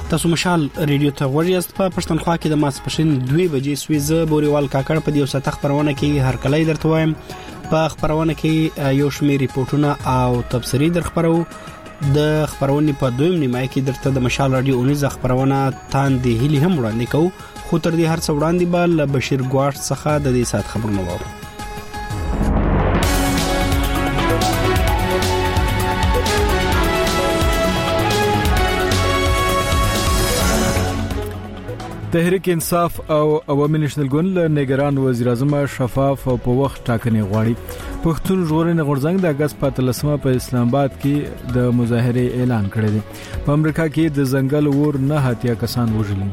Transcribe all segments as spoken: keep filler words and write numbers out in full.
تاسو مشال ریډیو ته ورياست په پښتونخوا کې د ماسپښین دوه بجې سويزه بوريوال کاکړ په دې وسه خبرونه کې هر کله درته وایم په خبرونه کې یو شمېر ریپورتونه او تبصرې در خبرو د خبرونې په دویم نیمه کې درته د مشال رادیو اونیزه خبرونه تاندې هلي هم وړاندې کوو خو تر دې هر څه وړاندې به بشیر ګواټ څخه د دې سات خبرونه وورو. تحریک انصاف او عوامي نېشنل ګوند له نگران وزیر اعظم شفاف او په وخت ټاکنې غواړي. پښتون ژغورنې غورځنګ د اگست په اتلسمه په اسلام آباد کې د مظاهره اعلان کړی دی. په امریکا کې د ځنګل اور نه هاتیا کسان وژلي.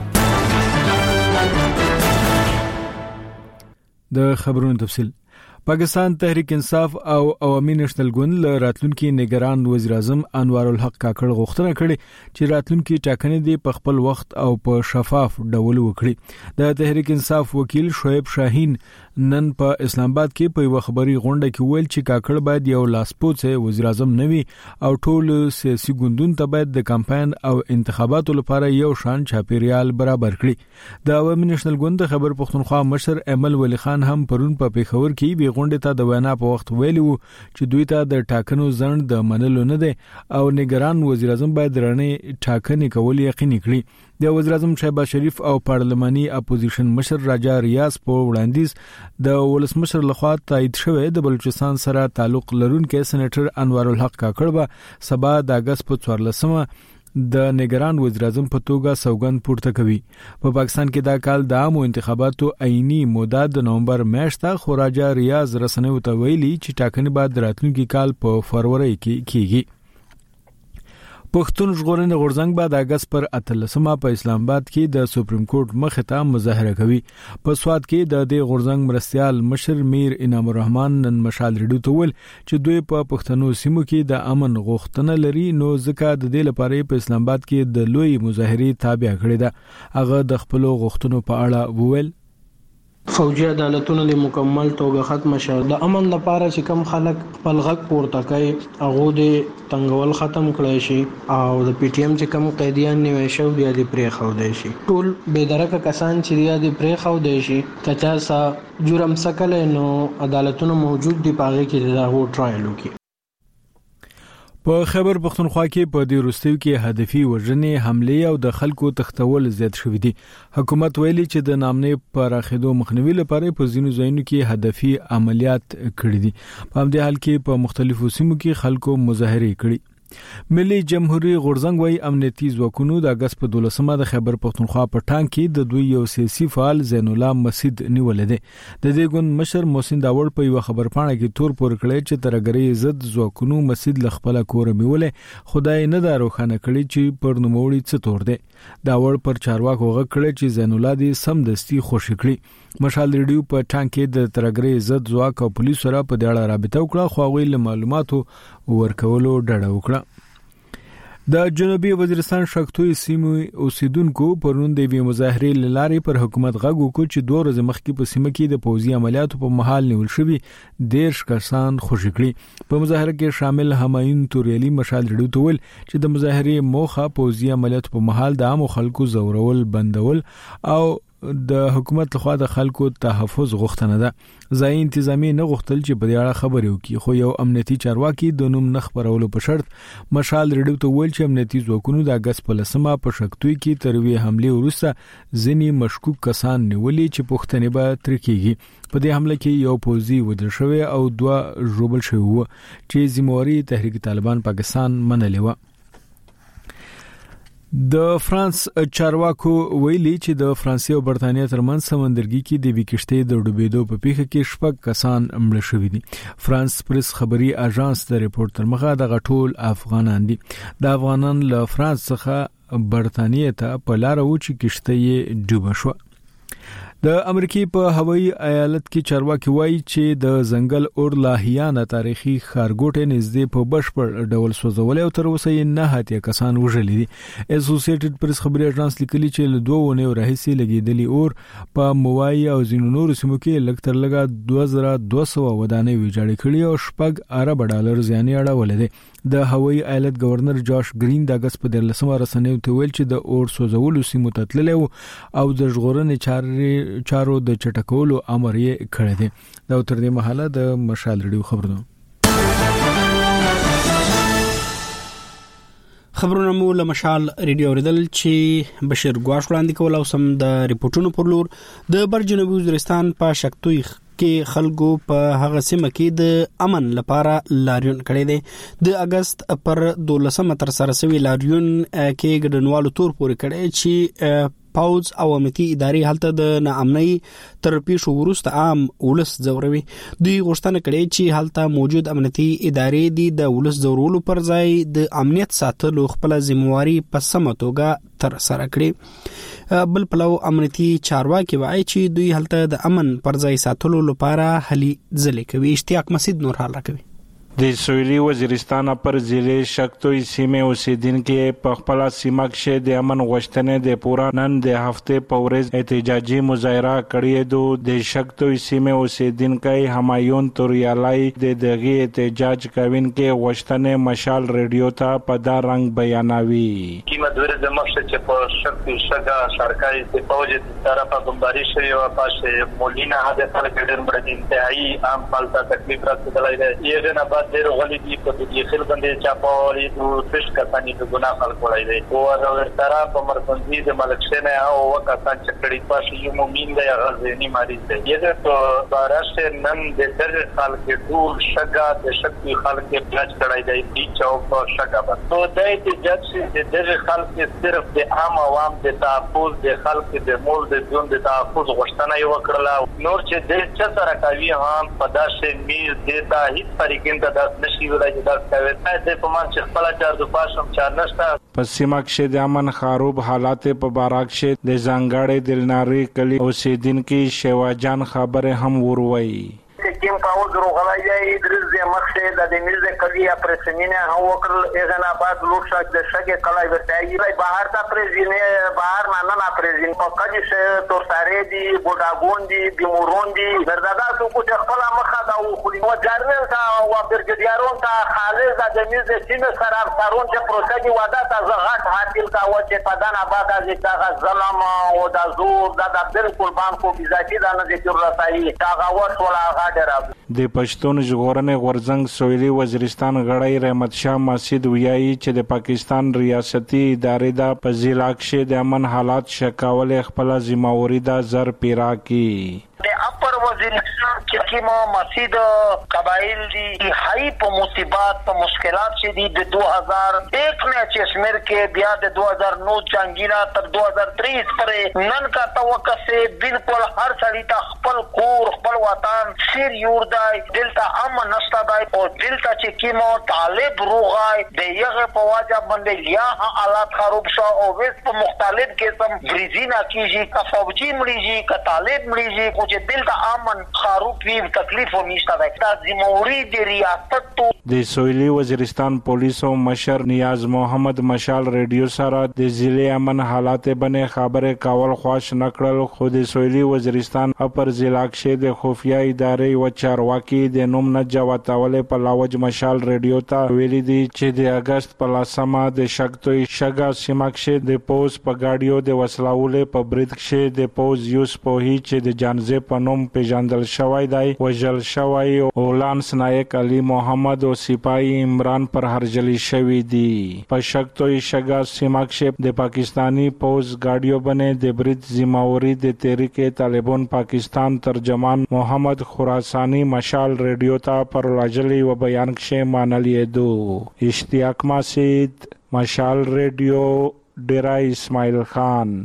د خبرونو تفصیل. پاکستان تحریک انصاف او عوامي نېشنل ګوند له راتلونکي نگران وزیر اعظم انوار الحق کاکړ غوښتنه کړې چې راتلونکي ټاکنې دی په خپل وخت او په شفاف ډول وکړي. د تحریک انصاف وکیل شعیب شاهین نن په اسلام آباد کې په یو خبري غونډه کې ویل چې کاکړ باید یو لاسپوڅ وزیر اعظم نوي او ټول سیاسي ګوندونو ته باید د کمپاین او انتخاباتو لپاره یو شان چاپیریال برابر کړي. د عوامي نېشنل ګوند خبر پښتونخوا مشر امل ولی خان هم پرون په پیښور کې به غونډه ته د وینا په وخت ویلي وو چې دوی ته د ټاکنو ځند د منلو نه دی او نگران وزیر اعظم باید رڼې ټاکنې کول یقیني کړي. د وزیر اعظم شهباز شریف او پارلماني اپوزیشن مشر راجا ریاض په وړاندیز د ولسمشر لخوا تایید شوی د بلوچستان سره تعلق لرونکي سېنیټر انوار الحق کاکړ به سبا د اگست په څوارلسمه د نگران وزیر اعظم په توګه سوګند پورته کوي. په پاکستان کې دا کال د عامو انتخاباتو عیني موده د نومبر میاشتې خو راجا ریاض رسنیو ته ویلي چې ټاکنې بعد راتلونکي کال په فروری کې کیږي. پښتون ژغورنې غورځنګ به د اگست پر اتلسمه په اسلام آباد کې د سپریم کورټ مخې ته مظاهره کوي. په سواد کې د دې غورځنګ مرستيال مشر میر انعام الرحمن نن مشال ریډیو ته ویل چې دوی په پښتنو سیمو کې د امن غوښتنه لري نو ځکه د دې لپاره په اسلام آباد کې د لوی مظاهره تابع کړی ده. هغه د خپل غوښتنو په اړه وویل فوجي عدالتونو د مکمل توګه ختم شوه. د امن لپاره چې کم خلک خپل غږ پورته کوي هغه د تنګول ختم کړی شي او د پی ټی ایم چې کم قیدیان نیوي شو دی د پرې خو دی شي. ټول بېدرکه کسان چې دی پرې خو دی شي کچا سا جرم سکل نو عدالتونو موجود دی پاغه کې دا هو ټرایل وکړي. په خیبر پښتونخوا کې په دې وروستیو کې هدفي وژنې حمله او د خلکو تختول زیات شوې دي. حکومت ویلي چې د نامنې پر اخیدو مخنیوي لپاره په ځینو ځایونو کې هدفي عملیات کړې دي. په همدې حال کې په مختلفو سیمو کې خلکو مظاهره کړې. ملي جمهوریت غورځنګ وايي امنیتي ځواکونو د اگست په دولسمه د خیبر پښتونخوا په ټانک کې د دوی یو سیاسي فعال زین الله مسعود نیول دي. د دې ګوند مشر محسن داوړ په یو خبرپاڼه کې تور پور کړی چې ترګری ضد ځواکونو مسعود ل خپل کور میولې خدای نه دا روخانه کړی چې پر نوموړي څه تور دي. داوړ پر چارواکو غږ کړی چې زین الله دې سم دستي خوشی کړی. مشال ریډیو په ټانک کې د ترګری ضد ځواک او پولیسو سره په دې اړه رابطه وکړه خو غوښتل معلوماتو ورکولو ډډه وکړه. د جنوبي وزیرستان شکتوي سیمو اوسیدونکو پرون د وی مظاهره لارې پر حکومت غږ وکړ چې دوه ورځې مخکې په سیمه کې د پوځي عملیاتو په محل نیول شوی دیرش کسان خوشی کړي. په مظاهره کې شامل همایون توریلی مشال ریډیو ته ویل چې د مظاهره موخه پوځي عملیاتو په محل د عام خلکو زورول بندول او د حکومت لخوا د خلکو تحفظ غوښتنه ده. ځای انتظامی نه غوښتل چې په دې اړه خبرې وکړي خو یو امنیتي چارواکي د نوم نه خبرولو په شرط مشال ریډیو ته ویل چې امنیتي ځواکونو د اگست په لسمه په شکتوي کې تر وی حمله وروسته ځینې مشکوک کسان نیولې چې پوښتنې به تر کېږي. په دې حمله کې یو پوځي وژل شوی او دوه ژوبل شوی و چې ذمہواری تحریک طالبان پاکستان منلې و. د فرانس چارواکو ویلي چې د فرانسې او برتانیې ترمنځ سمندرګي کې د ویکشتې د ډوبېدو په پیښه کې شپږ کسان مړه شوي دي. فرانس پریس خبري اژانس د ریپورت تر مخه د غټول افغانان دي. د افغانان له فرانس څخه برتانیې ته په لار و چې کشته یې ډوب شو. د امریکای په هوایي ایالت کې چارواکي وایي چې د ځنګل اور لاهیانه تاریخي خارګوټه نږدې په بشپړ ډول سوځول او تر اوسه یې نه هاتي کسان وژلي دي. اسوسییټډ پریس خبري اژانس لیکلي چې له دوه ونیو راهیسې لګیدلی اور په موای او ځینو نورو سیمو کې لکتر لګا دوه زره دوه سوه ودانۍ ویجاړې کړې او شپږ ارب ډالر زیانې اړولې دي. د هوایي ایالت گورنر جاش گرین د اگست په دلسمه رسنیو ته ویل چې د اور سوزولو سیمو ته تللی او د ژغورنې چارې چارو د چټکولو امر یې کړی دی. دا تر دې مهاله د مشال ریډیو خبرونه خبرونه مو له مشال ریډیو اوریدل چې بشیر ګواش وړاندې کول او سم د ریپورتونو پر لور د بر جنوبي وزیرستان په شکتوي کې خلکو په هغه سیمه کې د امن لپاره لاریون کړی دی. د اگست پر دولسمه تر سره شوی لاریون کې ګډنوالو تور پورې کړی چې پاوز او امنیتي ادارې حالت د ناامنۍ تر پیښو وروسته عام ولس ځوروي. دوی غوښتنه کړې چې حالت موجود امنیتي ادارې دي د ولس ځورولو پر ځای د امنیت ساتلو خپل ذمہواری په سمه توګه تر سره کړي. بل پلو امنیتي چارواکي وایي چې دوی حالت د امن پر ځای ساتلو لپاره هلي ځلې کوي. اشتیاق مسعود نور حال راکوي. د سویلي وزیرستان پر ضلع شکتوي سیمه اوسیدونکو په خپل سیمه کې د امن غوښتنې د پورا نن د هفته په ورځ احتجاجي مظاهره کړې دو. د شکتوي سیمه اوسیدونکو همایون توریالای د دغه احتجاج کوونکو غوښتنې مشال ریډیو ته په دا رنګ بیانوي. کیمه د ورځې مخکې چې په شکتوي شګه سرکاري د فوج د طرفه بمباري شوی او پاسه مولینا هدا خلک ډېر مړه انتهایی عام پالتا تکلیف راځي دی. یې نه بعد ډېر غلي دي په دې خل باندې چاپاولي د فش کسانی د ګناه خلک وړي دي او د طرف په مرکزي د ملکشنه او وکاسان چکړې پاسه یو مومین دی غزنی مریض دی. یې ته بارشه نن د تر خلک ټول شګه د شکتي خلک پلاچ کړای دی د چوک شګه باندې نو د احتجاج د دغه خلک صرف د عام عوام د تحفظ د خلک د مول د ژوند د تحفظ غوښتنه یې وکړه. نور چې د چا سره کوي هم په داسې میز د ته هیڅ طریقې ته داس نشي ولای چې داس کوي د په مان چې خپل چار د پاسم چار نشته. په سیمه کې د امن خراب حالات په بارک شه د زنګړې دلناري کلی اوسیدونکو شواجان خبره هم وروي. کیم پاوز روغلای دی درز د مخشه د دمیز کلی اپریشنینه هو وکړل اغنا بعد لوټ شک د شګه کلای ورته ای بهر تا پرزینه بهر نه نه پرزین په کدي شه تور ساره دی ګوډاګون دی بیمورون دی زردادا څو کو خپل مخه دا خو و جرنل تا او برګډیارون تا خالص د دمیز سینه سره سارون چې پروسه واده تا زغټ حاصل کا و چې پدان آباد از تا ظلم او د زور د بالکل بانکو بيزاتی دا نه ذکر راځي تا غوښ ولا غاډر. د پښتون ژغورنې غورځنګ سویلي وزیرستان غړی رحمت شاه مسجد ویایي چې د پاکستان ریاستي ادارې د په ضلع کې د امن حالات شکاول خپل ذمہواری د زر پیرا کی. د اپر وزیرستان چې کیما مسجد قبایل دی هاي په مصیبات په مشکلات چې دی د دو هزار ایک نه چې شمیر کې بیا د دو هزار نو چنګینا تر دو هزار تیس پرې نن کا توقع سے بالکل هر سړی ته خپل کور خپل وطن سیر یوردای دلته امن نشته دی او دلته چې کیما طالب روغای د یغه په واجب باندې یا حالات خراب شو او وس په مختلف قسم بریزینا کیږي کا فوجي مړیږي کا طالب مړیږي خو چې دلته امن خراب وی تکلیف ونیشته دی. دا ذمہواری د ریاست تو د سویلي وزیرستان پولیسو مشر نیاز محمد مشال ریډیو سره د ضلع امن حالات باندې خبره کول خواش نکړل. خو د سویلي وزیرستان اپر ضلع کې د خفیه ادارې و چارواکي د نوم نه جواتول په لاوج مشال ریډیو ته ویلي دي چې د اگست په لسمه د شکتوي شګه سیمه کې د پوز په گاډیو د وسلاولې په برید کې د پوز یوس په هی چې د جانزه په نوم پیژندل شوی دی وجل شوی او لانس نایک علي محمد او سپاهی عمران پر هرجلی شوی دی. په شکتوي شګه سیمه کې د پاکستانی پوز گاډیو باندې د برید ذمہواری د تحریک طالبان پاکستان ترجمان محمد خراسانی مشال ریډیو ته پر راجلی و بیان کې مانلې دو. اشتیاق مسعود مشال ریډیو ډیرای اسماعیل خان.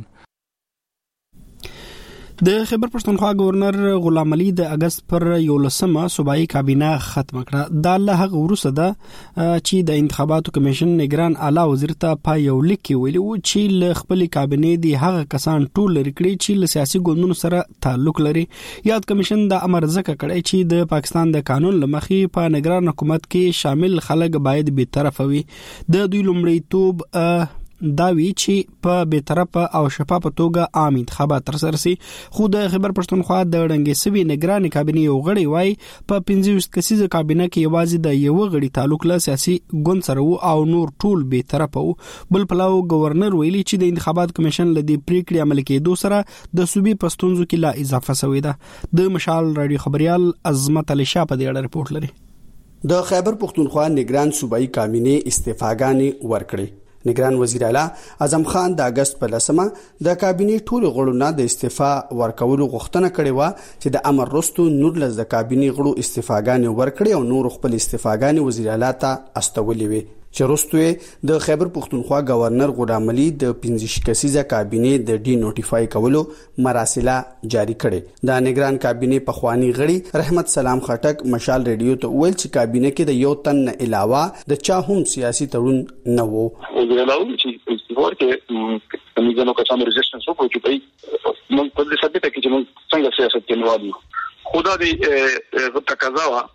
د خیبر پښتونخوا گورنر غلام علي د اگست پر یولسمه صوبایي کابینه ختم کړه. دا له هغه وروسته ده چې د انتخاباتو کمیشن نگران اعلی وزیر ته په یو لیک کې ویلي و چې له خپل کابینه دی هغه کسان ټول لري کړي چې له سیاسي ګوندونو سره تعلق لري. یاد کمیشن د امر ځکه کړی چې د پاکستان د قانون لمخې په نگران حکومت کې شامل خلک باید به طرف وي. د دوی لومړیتوب دا وی چې په به طرفه او شفاف توګه عام انتخابات ترسره شي. خو د خیبر پښتونخوا د رنګ سوي نگران کابینه یو غړی وای په پنځه کسیزه کابینه کې یوازې د یو غړي تعلق له سیاسي ګوند سره او نور ټول به طرفه. بل پلاو گورنر ویلي چې د انتخابات کمیشن لدی پریکړې عمل کېدو سره د صوبې پښتونځو کې لا اضافه شوې ده. د مشال رادیو خبريال عظمت علي شاه په دې اړه رپورټ لري. د خیبر پښتونخوا نگران صوبایي کابینه استعفاګانې ورکړې. نگران وزیر اعلی اعظم خان د اگست په لسمه د کابینه ټول غړو نه د استعفا ورکولو غوښتنه کړې و چې د امر رستو نور لز د کابینه غړو استعفاګانې ورکړې او نور خپل استعفاګانې وزیر اعلی ته استولې وي. چې وروسته د خیبر پښتونخوا گورنر غلام علي د پنځه کسیزه کابینه د ډی نوټیفای کولو مراسله جاری کړي. د نگران کابینه په خوانی غړي رحمت سلام خټک مشال ریډیو ته ویل چې کابینه کې د یو تن علاوه د چا هم سیاسي تړون نه وو. وزیرالو چې استفور کې موږ نو کسان ريزيستنس وکړو چې په موږ په دې سبب کې چې موږ څنګه سیاست کې نوالو خدا دې غو تقاضا وا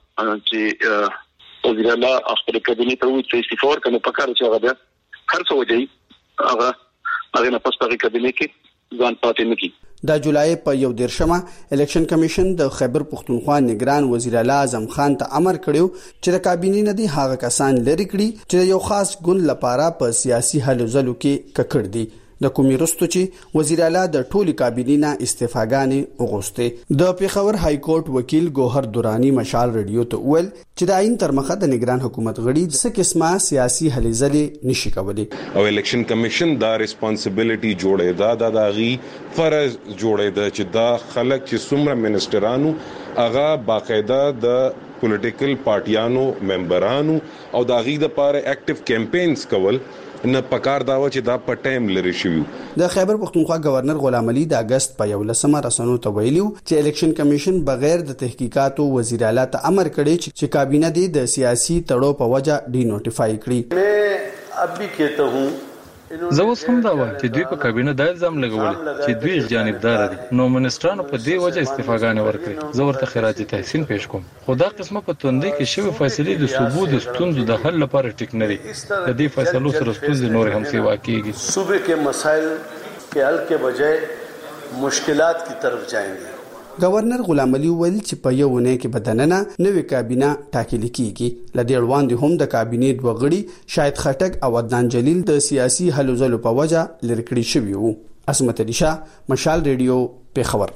چې وزیر الله خپل کابینه ته وایي چې استفور کنه پکاره چې هغه هر څه وځي هغه هغه نه پس په کابینه کې ځان پاتې نه کی. د جولای په یو دیرشمه الیکشن کمیشن د خیبر پښتونخوا نگران وزیر اعلی اعظم خان ته امر کړو چې د کابینې نه دي هغه کسان لري کړي چې یو خاص ګوند لپاره په سیاسي هلو ځلو کې ککړ دي. د کومي رستو چې وزیر اعلی د ټولي کابینې نه استعفاګانې وغوښتې. د پیښور های کورټ وکیل ګوهر دورانی مشال ریډیو ته ویل چې د عین تر مخه د نگران حکومت غړي د څه قسمه سیاسي هلې ځلې نشي کولای او الیکشن کمیشن دا ریسپانسیبিলিټي جوړې دا د داغي فرض جوړې دا چې دا خلک چې څومره منسټرانو هغه باقاعده د پولیټیکل پارټیانو ممبرانو او داغي د پاره اکټیو کیمپینز کول نه پکار داو چې دا په ټایم لري شوی. د خیبر پښتونخوا گورنر غلام علي د اگست په یو لسمه رسنو ته ویلو چې الیکشن کمیشن بغیر د تحقیقاتو وزیر اعلی ته امر کړی چې کابینه د سیاسي تړو په وجه ډی نوټیفای کړي. मैं अब भी कहता हूं زه اوس هم دا وایم چې دوی په کابینه د الزام لګول چې دوی جانبدار دي نو منسټرانو په دې وجه استعفاګانې ورکړي. زه ورته خراج تحسین پېښ کوم. خدا قسمه په توندې کې شوی فیصلې د ثبوت د ستونزو د حل لپاره ټیک نه دي. د دې فیصلو سره ستونزې نور هم سیوا کیږي. صوبې کې مسایل کې حل کې بجای مشکلات کی طرف جائیں. گورنر غلام علي ویل چې په یو ونه کې بدننه نوې کابینه ټاکل کیږي. لدې وړاندې هم د کابینې دوه غړي شاهد خټک او عدنان جلیل د سیاسي هلو ځلو په وجه لری کړی شوی وو. عظمت علي شاه مشال ریډیو پیښور.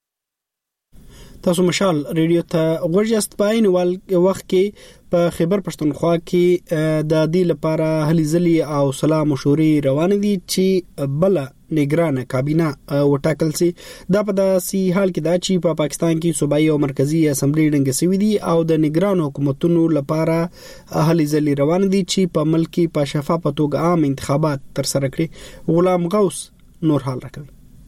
تاسو مشال ریډیو ته غوړجست پاین ول وخت کې په خیبر پښتونخوا کې د دې لپاره هلي ځلي او سلام مشورې روان دي چې بل نگران کابینه وټاکل سي. دا په داسې حال کې دا چې په پاکستان کې صوبایي او مرکزی اسمبلی ډنګ سوي دي او د نگران حکومتونو لپاره هلي ځلي روان دي چې په ملک کې په شفافه توګه عام انتخابات تر سره کړي. غلام غوث نور حال راکوي.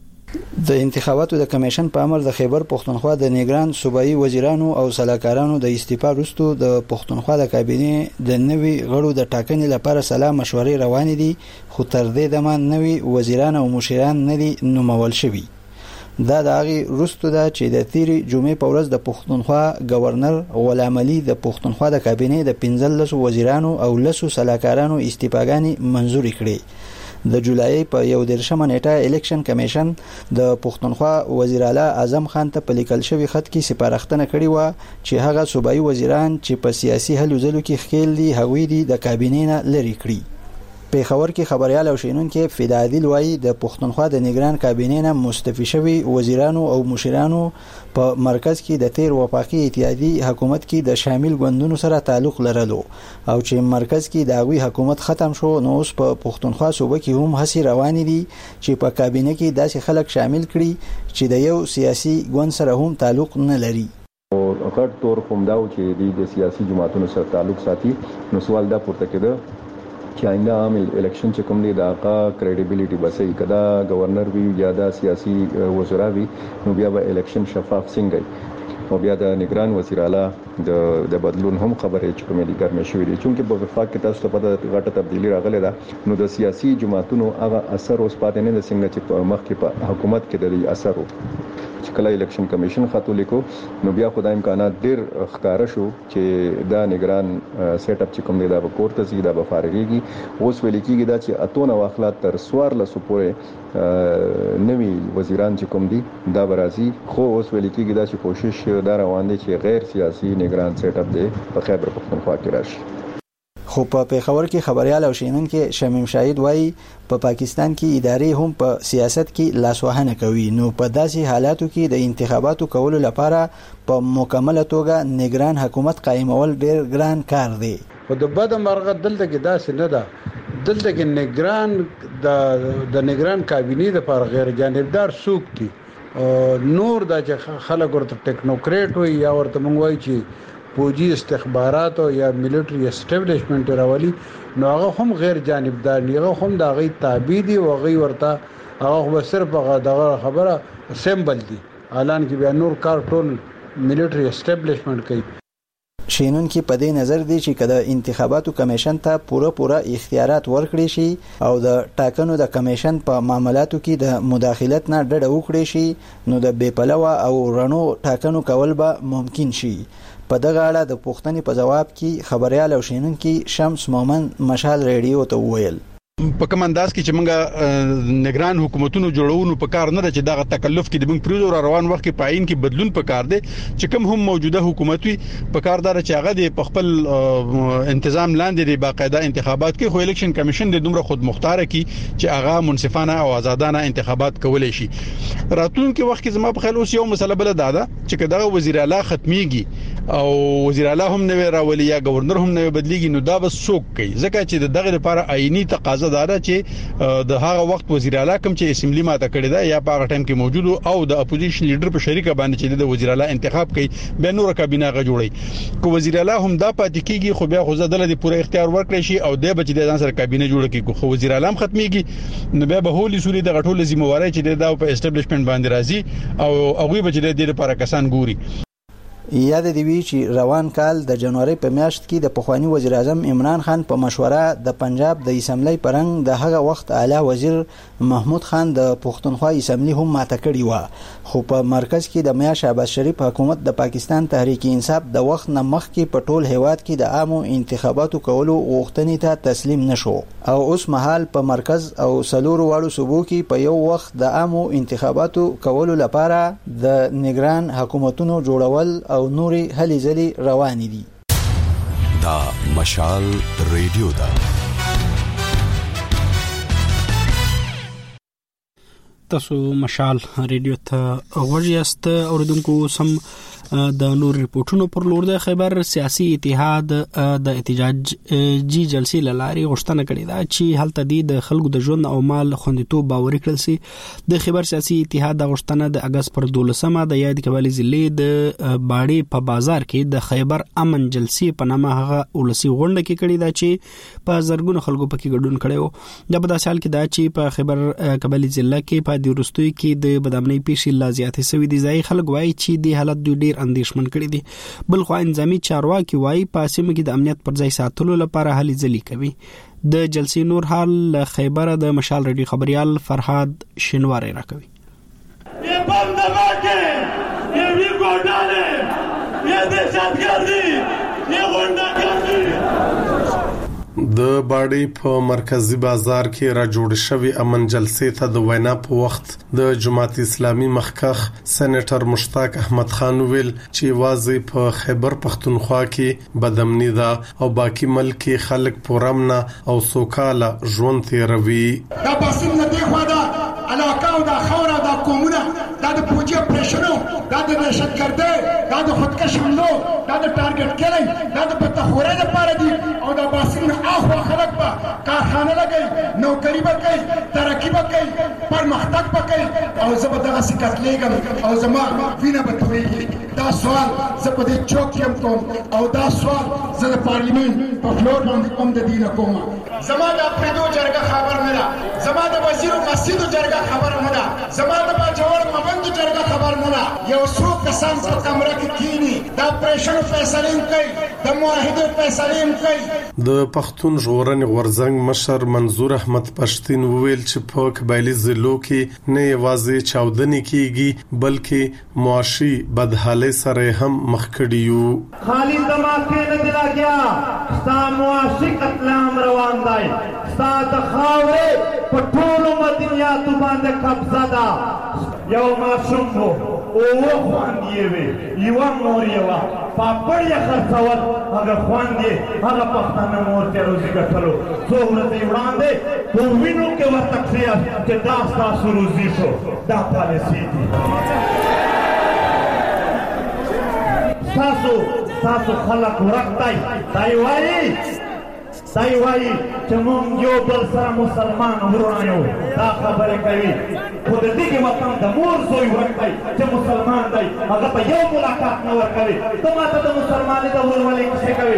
د انتخاباتو د کمیشن په امر د خیبر پښتونخوا د نگران صوبایي وزیرانو او سلاکارانو د استعفا وروسته د پښتونخوا د کابینې د نوي غړو د ټاکنې لپاره سلا مشورې روان دي خو تر دې دمه نوي وزیران او مشران نه دي نومول شوي. دا د هغه وروسته ده چې د تیری جمعې په ورځ د پښتونخوا گورنر غلام علي د پښتونخوا د کابینې د پنځلس وزیرانو او لسو سلاکارانو استعفاګانې منزوري کړې. د جولای په یو دیرشمه نیټه الیکشن کمیشن د پښتونخوا وزیر اعلی اعظم خان ته په لیکل شوی خط کې سپارښتنه کړې و چې هغه صوبایي وزیران چې په سیاسي هلو ځلو کې ښکیل دي هغوی دي د کابینې نه لري کړي. پیښور کې خبريال او شینونکو فدادیل وایي د پښتونخوا د نگران کابینې نه مستعفي شوی وزیرانو او مشرانو په مرکز کې د تیر وفاقي اتحادیه حکومت کې د شامل ګوندونو سره تعلق لرلو او چې مرکز کې د هغوی حکومت ختم شو نو اوس په پښتونخوا صوبه کې هم هڅې روانې دي چې په کابینه کې داسې خلک شامل کړي چې د یو سیاسي ګوند سره هم تعلق نه لري. او غټ تور کوم داو چې د سیاسي جماعتونو سره تعلق ساتي نو سوال دا پورته کېده چې آینده عام الیکشن چې کوم دی دا کا کریډیبিলিټي بسې کدا گورنر وی یا دا سیاسي وزرا وی نو بیا به الیکشن شفاف څنګه او بیا د نگران وزیر اعلی د د بدلون هم خبره چې کومې دي ګرمه شوې دي چې په وفاق کې تاسو ته پته غټه تبدیلی راغله ده نو د سیاسي جماعتونو هغه اثر اوس پاتې نه د څنګه چې په مخ کې په حکومت کې د اثر چې کله الیکشن کمیشن خاطر لیکو نو بیا خدای امکانات ډیر ښکارا شو چې دا نگران سیټ اپ چې کوم دی دا به کورته سي دا به فارغيږي اوس ویل کېږي دا چې اتونه واخلات تر سوار له سپورې نوی وزیران چې کوم دي دا برازي خو اوس ویل کېږي دا چې کوشش دا روان دي چې غیر سیاسي نگران سیټ اپ دی په خیبر پختونخوا کې راشي. خو په پیښور کې خبريال او شینن کې شمیم شاهد وایي په پاکستان کې ادارې هم په سیاست کې لاسوهنه کوي نو په داسې حالاتو کې د انتخاباتو کولو لپاره په مکمله توګه نگران حکومت قائمول ډیر ګران کار دی. خو د بد مرغه دلته کې داسې نه ده دلته کې نگران د د نگران کابینې د پر غیر جانبدار سوق دي نور د خلک ورته ټیکنوکریټ وي یا ورته مونږ وایي چې فوجي استخبارات او یا ملټری اسټابلیشمنت راولي نو هغه هم غیر جانبدار دي هغه هم د غي تابع دي او غي ورته هغه صرف هغه خبره سمبل دي اعلان کې بیا نور کار ټول ملټری اسټابلیشمنت کوي. شینون کې په دې نظر دی چې کله انتخاباتو کمیشن ته پوره پوره اختیارات ورکړي شي او د ټاکنو د کمیشن په معاملاتو کې د مداخلت نه ډډه وکړي شي نو د بې پلوه او رڼو ټاکنو کول به ممکن شي. په دغه اړه د پوښتنې په جواب کې خبريال او شینون کې شمس مومن مشال ریډیو ته وویل په کوم انداز کې چې موږ نگران حکومتونو جوړونو په کار نه ده چې دغه تکلف کې د موږ پریزو روان وخت کې پاین کې بدلون په کار دی چې کوم هم موجوده حکومت وي په کار دار چې هغه د خپل تنظیم لاندې د باقاعده انتخابات کې خو الیکشن کمیشن د دومره خود مختار کی چې هغه منصفانه او آزادانه انتخابات کولای شي. راتلونکي وخت کې زما په خیال اوس یو مسله بل ده چې دغه وزیر اعلی ختميږي او وزیر اعلی هم نه راولي یا گورنر هم نه بدلیږي نو دا بس څوک کوي ځکه چې دغه لپاره آئینی تقاضا دا چې د هغه وخت وزیر اعلی کوم چې اسمبلی ماته کړی دا یا په هغه ټایم کې موجود او د اپوزیشن لیډر په شریکه باندې چې د وزیر اعلی انتخاب کوي به نور کابینه غ جوړي کو وزیر اعلی هم دا پاتې کیږي خو بیا خو زدل د پوره اختیار ورکړي شي او د بچ د ځان سره کابینه جوړ کړي خو وزیر اعلی هم ختميږي نو به هولي سوري د غټول ذمہواری چې د په اسټابلیشمنت باندې راځي او هغه بچ د دې لپاره کسان ګوري. یاد دی وی چې روان کال د جنوري په میاشت کې د پخوانی وزیر اعظم عمران خان په مشوره د پنجاب د اسمبلی پرنګ د هغه وخت اعلی وزیر محمود خان د پښتونخوا اسمبلی هم ماته کړی و خو په مرکز کې د میا شهباز شریف حکومت د پاکستان تحریک انصاف د وخت نه مخکې په ټول هیواد کې د عامو انتخاباتو کولو غوښتنې ته تسلیم نشو او اوس مهال په مرکز او سلور واړو صوبو کې په یو وخت د عامو انتخاباتو کولو لپاره د نگران حکومتونو جوړول او نوري هلي ځلي روان دي. دا مشال ریډیو دا تاسو مشال ریډیو ته ورجست اوردونکو سم د نور ریپورتونو پر لور د خیبر سیاسي اتحاد د احتجاج جی جلسې لاري غوښتنه کړې ده چې هلته د خلکو د ژوند او مال خوندیتوب باور کړل سي. د خیبر سیاسي اتحاد د غوښتنه د اگست پر دولسمه د یاد کولې ضلع د باړې په بازار کې د خیبر امن جلسې په نامه هغه ولسی غونډه کې کړې ده چې په زرګونو خلکو پکې ګډون کړي وو. د په سال کې دا چې په خیبر کبلي ضلع کې په د روستوي کې د بدامنۍ پیښې لا زیاتې شوې دي. ځای خلک وایي چې د حالت دوی ډیر اندیشمن کړي دي. بل خو انځامي چارواکي وایي په سیمه کې د امنیت پر ځای ساتلو لپاره هلي ځلي کوي. د جلسې نور حال خیبر د مشال ریډیو خبريال فرهاد شینواری راکوي. یہ بم دبا کے یہ بھی ګوډاله یہ دهشتګردي یہ غونډه د باډي په مرکزی بازار کې را جوړ شوی امن جلسې ته د وینا په وخت د جماعت اسلامي مخکخ سېنیټر مشتاق احمد خان ویل چې واځي په خیبر پختونخوا کې بدامنی دا او باقی ملک کې خلک پرامن او سوکاله ژوند تیروي. دا باسم نه دی خو دا علاقه او دا خوره دا کومونه دا د پوجي پرشنو دا د دهشتګردي دا د خودکش حملو دا د ټارګټ کېلای دا د پتخوره لپاره دي او دا باسم اخوا خلق با کارخانه لګي نوکری به کوي ترقی به کوي پرمختګ به کوي او زه به دغه سکت لګم او زما وینه به تویږي. دا سوال زه په دې چوک یم کوم او دا سوال زه د پارلیمنت په فلور باندې کوم د دینه کوم. زما د پردو جرګه خبر نه ده زما د وزیر مسجد جرګه خبر نه ده زما د باجوړ مبند جرګه خبر نه ده. یو څو کسان په کمره کې کینی دا پریشن فیصله کوي د موحد فیصله کوي. د پښتون پښتون ژغورنې غورځنګ مشر منظور احمد پښتين وویل چې په قبایلی ضلعو کې نه یوازې چاودنې کیږي بلکې معاشي بدحالۍ سره هم مخ کړي یو. خالی دماغ کې نه دی لاګیا ستا معاشي قتلام روان دی ستا د خاورې په ټولو مدنیاتو باندې قبضه ده. یو ماشوم وو او خواندې وي یوه مور یې وه پاپړ یې خرڅول هغه خواندې هغه پښتانه مور ته روزي ګټلو څو ورځې وړاندې په وینو کې ورته کښېیاست چې دا ستاسو روزي شو دا پالیسي دي. ستاسو ستاسو خلک ورک دی دا یې وایي دا یې وایي چې موږ یو بل سره مسلمان ورونه یو دا خبرې کوي خو د دغې وطن د مور زوی ورک دی چې مسلمان دی هغه په یو ملاقات نه ورکوي ته ماته د مسلمانۍ د ولولۍ کیسې کوي.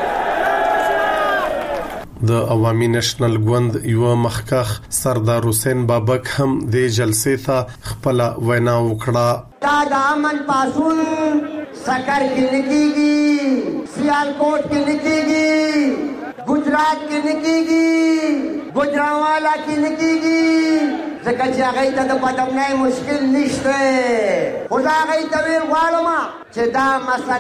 د عوامي نېشنل ګوند یو مخکخ سردار حسین بابک هم د جلسې ته خپل وینا وکړه. دا د امن پاسون سکر کې نکېږي سیالکوټ کې نکېږي गुजरात की निकीगी गुजरावाला की निकीगी ځکه چې هغه ته د بدمنۍ مشکل نشته خو دا هغه ته ویل غواړم چې دا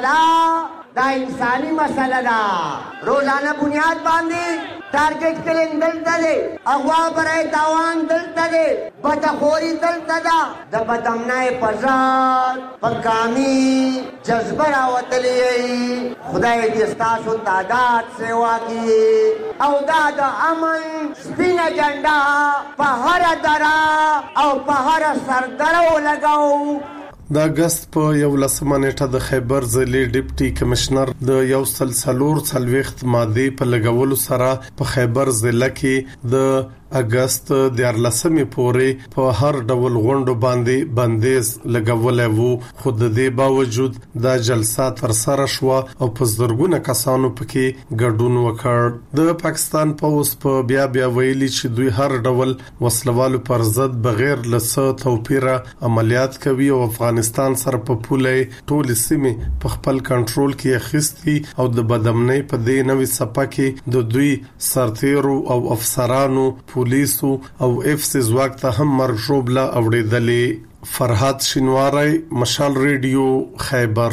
مسله دا انساني مسله ده روزانه بنیاد باندې ټارګټ کلینګ دلته دی اغوا برای تاوان دلته دی بدخوري دلته ده د بدمنۍ په ځان په کامي جذبه راوتلې خدای دې ستاسو تعداد سیوا کړي او دا د امن سپینه جنډه په هره دره او په هره سردره ولګوو. د اگست په یو لسمه نیټه د خیبر ضلع ډیپټي کمشنر د یو سلسلور څلويخت ماده په لګولو سره په خیبر ضلع کې د اگست د ارلسمې پورې په هر ډول غونډو باندې بندیز لګولای وو خو د دې باوجود دا جلسه تر سره شو او په زرګونه کسانو پکې ګډون وکړ. د پاکستان پولیس په بیا بیا ویلي چې دوی هر ډول وسلوالو پر ضد بغیر لڅ توپیر عملیات کوي او افغانستان سره په پوله ټول سیمه په خپل کنټرول کې اخیستي او د بدمنۍ په دې نوې صفه کې د دوی سرتیرو او افسرانو پولیسو او اف سي زواک ته هم مرګ شوبله اوریدلې. فرحات شینواری مشال ریډیو خیبر.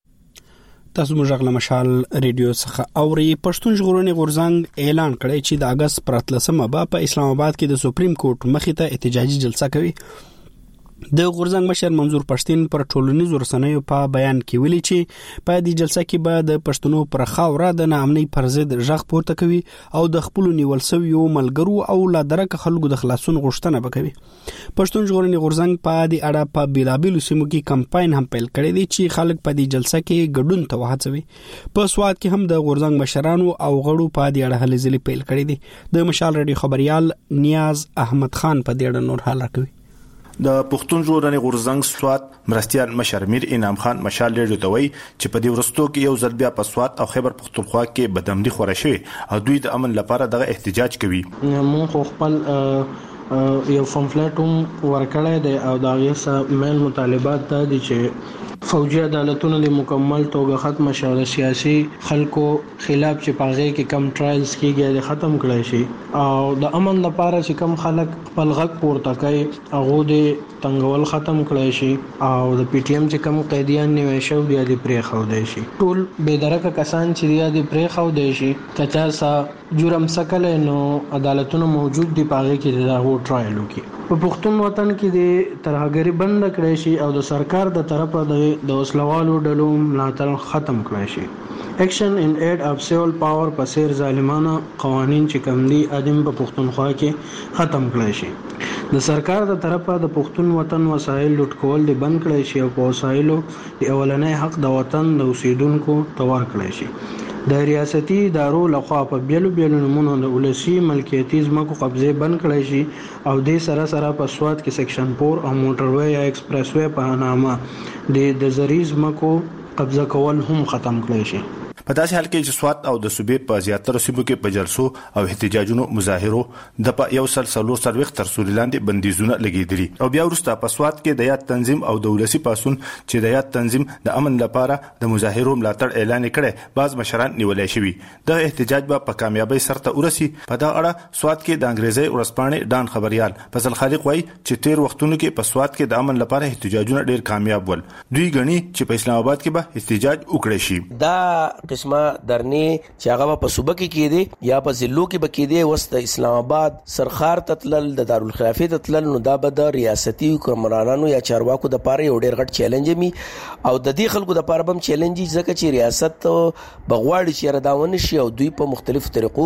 تاسو موږ له مشال ریډیو څخه اوري. پښتون ژغورنې غورځنګ اعلان کړی چې د اگست پر اتلسمه په اسلام آباد کې د سپریم کورټ مخې ته احتجاجي جلسه کوي. د غورځنګ مشر منظور پښتين پر ټولنیزو رسنیو په بیان کې ویلي چې په دې جلسه کې به د پښتنو پر خاوره د ناامنۍ پر ضد ژغ پورته کوي او د خپل نیول سویو ملګرو او لا درک خلکو د خلاصون غوښتنه وکوي. پښتون ژغورنې غورځنګ په دې اړه په بیلابیلو سیمو کې کمپاین هم پیل کړی دی چې خلک په دې جلسه کې ګډون ته وهڅوي. په سواد کې هم د غورځنګ مشرانو او غړو په دې اړه هلې ځلې پیل کړې دي. د مشال ریډیو خبريال نیاز احمد خان په دې اړه نور حاله کوي. د پښتون ژغورنې غورځنګ سواد مرستيال مشر میر انعام خان مشال ریډیو ته وایي چې په دې ورستو کې یو ځل بیا په سواد او خیبر پښتونخوا کې بدامني خوره شوی او دوی د امن لپاره دغه احتجاج کوي. مون خپل یو پمفلټ هم ورکړی دی او دا غي سره مېل مطالبات ته دي چې فوجي عدالتونو د مکمل توګه ختم شوه سیاسي خلکو خلاف چې پاغه کې کم ټرایلز کیږي د ختم کړی شي او د امن لپاره چې کم خلک خپل غږ پورته کوي هغه د تنګول ختم کړی شي او د پی ټی ایم چې کم قیدیان نیوي شو دی د پرې خو دی شي ټول بېدرکه کسان چې دی پرې خو دی شي کچا سا جرم سکل نو عدالتونو موجود دی پاغه کې دا هو ټرایل وکي په پښتون وطن کې د ترهګری بند کړی شي او د سرکار د طرفه د د وسلوالو ډلو ملاتړ ختم کړی شي. ایکشن ان ایډ اف سیول پاور په سیر ظالمانه قوانين چې کوم دي ادم په پښتونخوا کې ختم کړی شي. د سرکار د طرفه د پښتون وطن وسایل لوټ کول دي بند کړی شي او په وسایلو د اولنې حق د وطن د اوسیدونکو تور کړی شي. د ریاستي ادارو لخوا په بیلو بیلو نمونه د ولسی ملکیتي ځمکو قبضه بند کړی شي او د سره سره په سواد کې سیکشن فور او موټروي یا ایکسپریس وې په نامه د د زریز ځمکو قبضه کول هم ختم کړی شي. په داسې حال کې چې سوات او د صوبې په زیاتره سیمو کې په جلسو او احتجاجونو مظاهرو د په یو سل سلور سرويخ تر سوري لاندې بندیزونه لګیدلي او بیا وروسته په سوات کې د یاد تنظیم او د ولسی پاسون چې د یاد تنظیم د امن لپاره د مظاهرو ملاتړ اعلان کړي بعض مشران نیولای شوي. د احتجاج به په کامیابی سرته ورسي. په دا اړه سوات کې د انګریزي ورسپانې ډان خبريال فضل خالق وایي چې تیر وختونو کې په سوات کې د امن لپاره احتجاجونه ډیر کامیاب ول. دوی غني چې په اسلام آباد کې به احتجاج وکړي شي. دا قسمه درنې چې هغه په صوبه کې کېده یا په ضلعو کې به کېده وسط اسلام آباد سرخار تتلل د دارالخلافه تتلل نو دا به د ریاستي حکمرانانو یا چارواکو د پاره یو ډیر غټ چیلنج می او د دې خلکو د پاره بم چیلنج ځکه چې ریاست بغواړي چې رداونه شي او دوی په مختلفو طریقو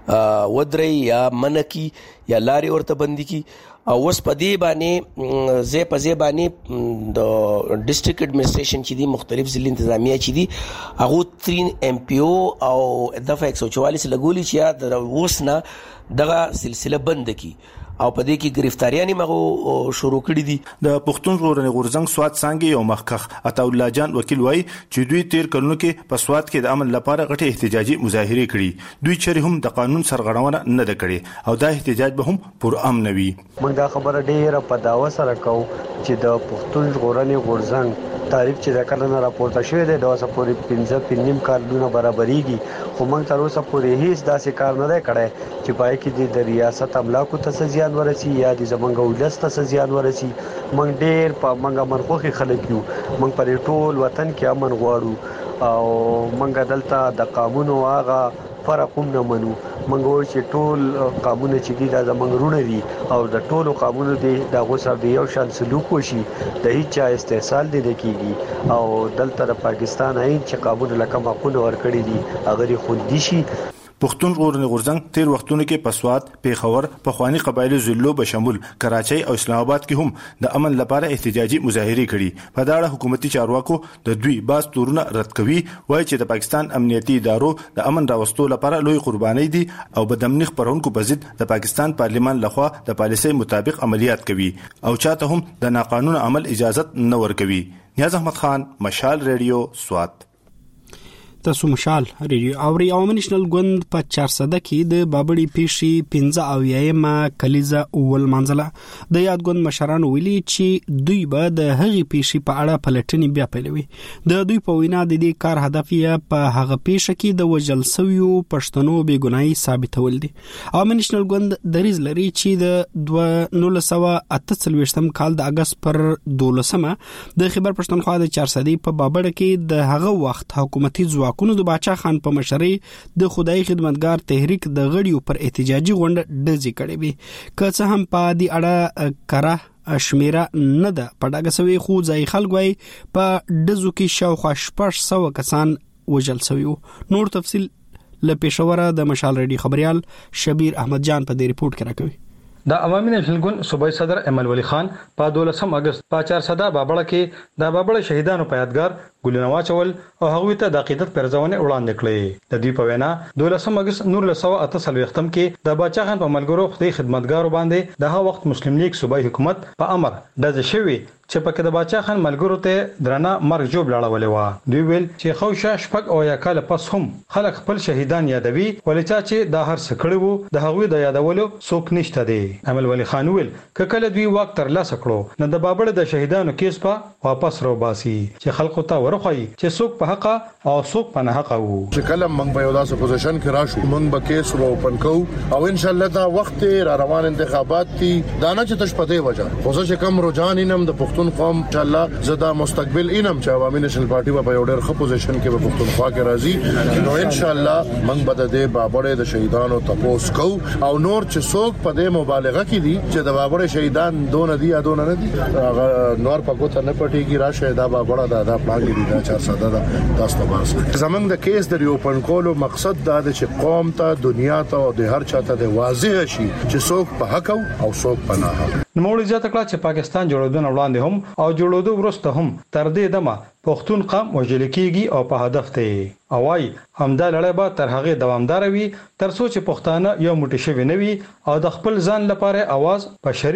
ودري یا منکی یا لاري ورته بندي کی او وس پدې باندې زه پځې باندې د ډیسټریکټ اډمنسټریشن چې دي مختلف ضلع انتظامیه چې دي هغه ترين ام پی او او دفعه ایک سو چوالیس لګولي چې د وسنه دغه سلسله بند کی او په دې کې گرفتاریانې مغو شروع کړې دي. د پښتون ژغورنې غورځنګ سوات څنګه یو مخکخ عطا الله جان وکیل وایي چې دوی تیر کلونو کې په سوات کې د امن لپاره غټي احتجاجي مظاهره کړي. دوی چېرې هم د قانون سرغړونه نه ده کړې او دا احتجاج به هم پر امن وي. موږ دا خبره ډیره په داوا سره کوو چې د پښتون ژغورنې غورځنګ تعریف چې د کلنه راپورته شوی دی د اوسه پورې پنځه پنځم کارونه برابرېږي خو موږ تر اوسه پورې هیڅ داسې کار نه دی کړی چې پای کې د ریاست املاکو ته زیان ورسي یا د زمونږ ولس ته زیان ورسي. موږ ډېر په موږ منخوخي خلک یو. موږ پر ټول وطن کې امن غواړو او موږ دلته د قانون او هغه فرق هم نه منو. موږ وایو چې ټول قانون چې دي دا زمونږ رونه دي او د ټولو قانون دي د غوسه دی یو شان سلوک وشي د هیڅ چا استحصال دي کیږي او دلته د پاکستان عین چې قانون لکه معقول ورکړي دي هغه خوندي شي. پښتون ژغورنې غورځنګ تیر وختونو کې په سوات، پیښور، په خواني قبایلی ضلعو بشمول کراچۍ او اسلام آباد کې هم د امن لپاره احتجاجي مظاهره کړي. په دا اړه حکومتي چارواکو د دوی باز تورونه رد کوي، وایي چې د پاکستان امنیتي ادارو د امن راوستلو لپاره لوی قرباني دي او بدامنی خبرونکو په ضد د پاکستان پارلمان لخوا د پالیسۍ مطابق عملیات کوي او چاته هم د ناقانونه عمل اجازه نه ورکوي. نیاز احمد خان، مشال ریډیو، سوات. تاسو مشال ریډیو اوري. او منشنل ګوند په چارسده کې د بابړی پیشي پنځه او یایمه کلیزه اول منځله د یاد ګوند مشران ویلي چې دوی به د هغې پیشي په اړه پلټنې بیا پیلوي. د دوی په وینا د دې کار هدف یې په هغه پیښه کې د وژل شویو پښتنو بېګناهي ثابتول دي. او منشنل ګوند دریځ لري چې د دوه نولس سوه اته څلوېښتم کال د اګست پر دولسمه د خیبر پښتونخوا د چارسدې په بابړه کې د هغه وخت حکومتي ځواک کونو د باچا خان په مشرۍ د خدای خدمتګار تحریک د غړیو پر احتجاجي غونډه ډزې کړې وي. که څه هم په دې اړه کره شمیره نه ده پډاګه سوي خو ځای خلک وایي په ډزو کې شاوخوا شپږ سوه کسان وژل شوي وو. نور تفصیل له پېښوره د مشال ریډي خبريال شبیر احمد جان په دې ریپورت کې راکوي. د عوامي نېشنل ګوند صوبایي صدر ایمل ولی خان په دولسم اگست په چارسده بابړه کې د بابړه شهیدانو په یادګار ګلونه واچول او هغوی ته د عقیدت پرځونه وړاندې کړې. د دوی په وینا دولسم اگست نولس سوه اته څلوېښتم کې د باچا خان په ملګرو خدای خدمتګارو باندې د هغه وخت مسلم لیگ صوبایي حکومت په امر ډزې شوې چې پکې د باچا خان ملګرو ته درنه مرګ جوړ لاړولې و. دوی ویل چې خوشا شپږ او یا کال پس هم خلک خپل شهیدان یادوي ولې چې د هر څه کړي وو د هغوی د یادولو څوک نشته دی. امل ولی خان ویل ک کله دوی واک تر لاسه کړو نو د بابړه د شهیدانو کیس په واپس رو باسي چې خلکو ته ورخوي چې څوک په حق او څوک په نه حق وو. چې کله موږ په یو داسې پوزیشن کې راشو موږ به کیس رو اوپن کوو او ان شاء الله دا وخت را روان انتخابات دي دانه چې تش پته وجه خو چې کم رجحان انم د پښتون قوم ان شاء الله زدا مستقبل انم چې عوامي نېشنل پارټي په یو ډېر ښه پوزیشن کې په پښتونخوا کې راځي نو ان شاء الله موږ به د بابړې د شهیدانو تپوس کوو او نور چې څوک په دې مبالغه کې دي چې د بابړې شهیدان دون دي یا دون نه دي هغه نور په کوته نه پټيږي راشه دا بابړه دا د پلان کې دا چارسده دا تاسو باس زمنګ د کیس د ریوپن کولو مقصد دا د چې قوم ته دنیا ته او د هر چاته د واضح شي چې څوک په حق او څوک په نه حق. نوموړي ځکه چې پاکستان جوړېدون وړاندې هم او جوړېدو وروسته هم تر دې دمه پښتون قوم وژل کېږي او په هدف ته او وايي همدا لړۍ به تر هغه دوامدار وي تر څو چې پښتانه یو موټی شوي نه وي او د خپل ځان لپاره आवाज په شریکه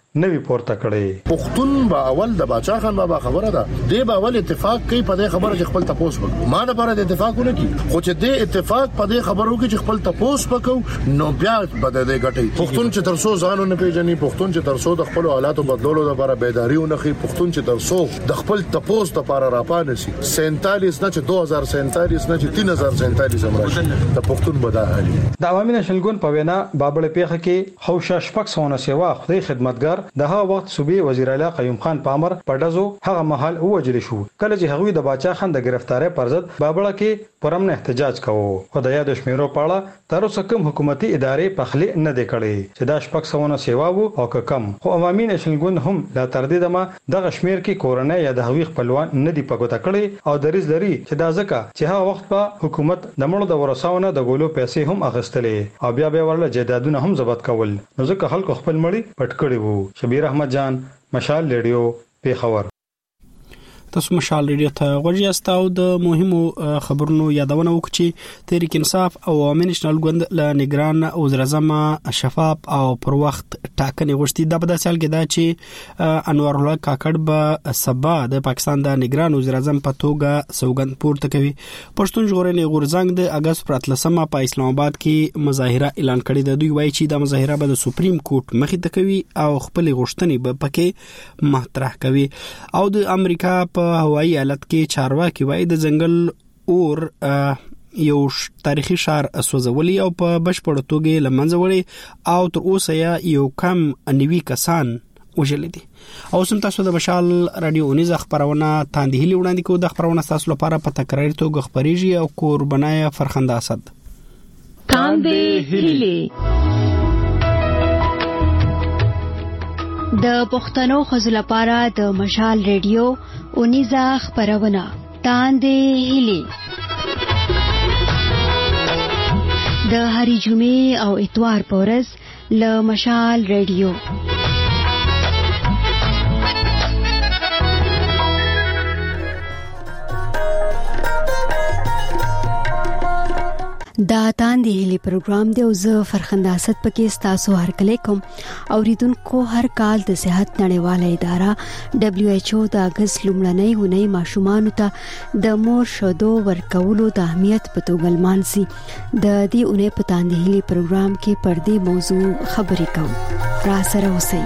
نوي پورته کړي. پښتون با اول د باچا خان بابا خبره ده دی با اول اتفاق کوي په دې خبره چې خپل تپوس وکړي. ما نه پاره د اتفاق ونه کی خو چې دې اتفاق په دې خبرو کې چې خپل تپوس وکړو نو بیا بد دې غټي. پښتون چې ترسو ځانو نه پیژني، پښتون چې ترسو د خپل حالاتو بدلولو لپاره بیداری ونه خي، پښتون چې ترسو د خپل تپوس لپاره راپانه سي سینتالیس نه چې دو هزار سینتالیس نه چې تین هزار سینتالیس امرشي د پښتون بداهلي. د عوامي نشنل ګوند په وینا بابل پیخه کې خوشا شپک سونه سیوا خدای خدمتګار د هغه وخت صوبې وزیر اعلی قیوم خان پامر پډزو هغه محل وجل شو کله چې هغوی د باچا خان د گرفتاری پر ضد بابل کې پرمن احتجاج کوو. خدای د شمیرو پاړه تر اوسه کوم حکومتي ادارې په خلی نه دی کړی چې دا شپک سونه سیوا وو او کم. خو عوامي نشنل ګوند هم لا تر دې دمه د شمیر کې کورونه یا د هغوی خپلوان نه دی پګوتا کړی او دریز لري چې دا ځکه چې هغه وخت په حکومت د مړو د ورثاونه د ګولو پیسې هم اغستلې او بیا به ورله جیدادونه هم ضبط کول نو ځکه خلکو خپل مړی پټ کړی وو. شبیر احمد جان، مشال ریډیو، پیښور. تاسو مشال ریډیو ته غوږی یاست او د مهمو خبرونو یادونه وکړي. تحریک انصاف او عوامي نشنل ګوند له نگران وزیر اعظم شفاف او پر وخت ټاکنې غوښتي. د په داسې حال کې دا چې انوار الله کاکړ به سبا د پاکستان د نگران وزیر اعظم په توګه سوګند پورته کوي. پښتون ژغورنې غورځنګ د اگست پر اتلسمه په اسلام آباد کې مظاهره اعلان کړې ده. دوی وایي چې د مظاهره به د سپریم کورټ مخې ته کوي او خپل غوښتنې به پکې مطرح کوي. او د امریکا په هوایي حالت کې چارواکي وایي د ځنګل اور یو تاریخي شهر سوځولي او په بشپړ توګه لمنځه وړي او تر اوسه یو کم نوي کسان وژل دي. او سم تاسو د مشال رادیو اونیز خبرونه تاندې هلي وړاندې کوو. د خبرونه تاسو لپاره په تکراري توګه خبريږي او قربانای فرخنده اسد تاندې هلي د پښتنو خزل لپاره د مشال ریډیو اونیزا خبرونه تاندې هلي د هری جمعې او اتوار پورز له مشال ریډیو. دا تاندې هلي پروګرام دی او زه فرخنده اسد پکې تاسو هر کله کوم اوریدونکو هر کال د صحت نړیواله اداره دبليو ایچ او د اگست لومړنۍ اونۍ ماشومان ته د مور شیدو ورکولو د اهمیت په توګه لمانځي. د دې اونۍ په تاندې هلي پروګرام کې پر دې موضوع خبرې کوم. را سره اوسئ.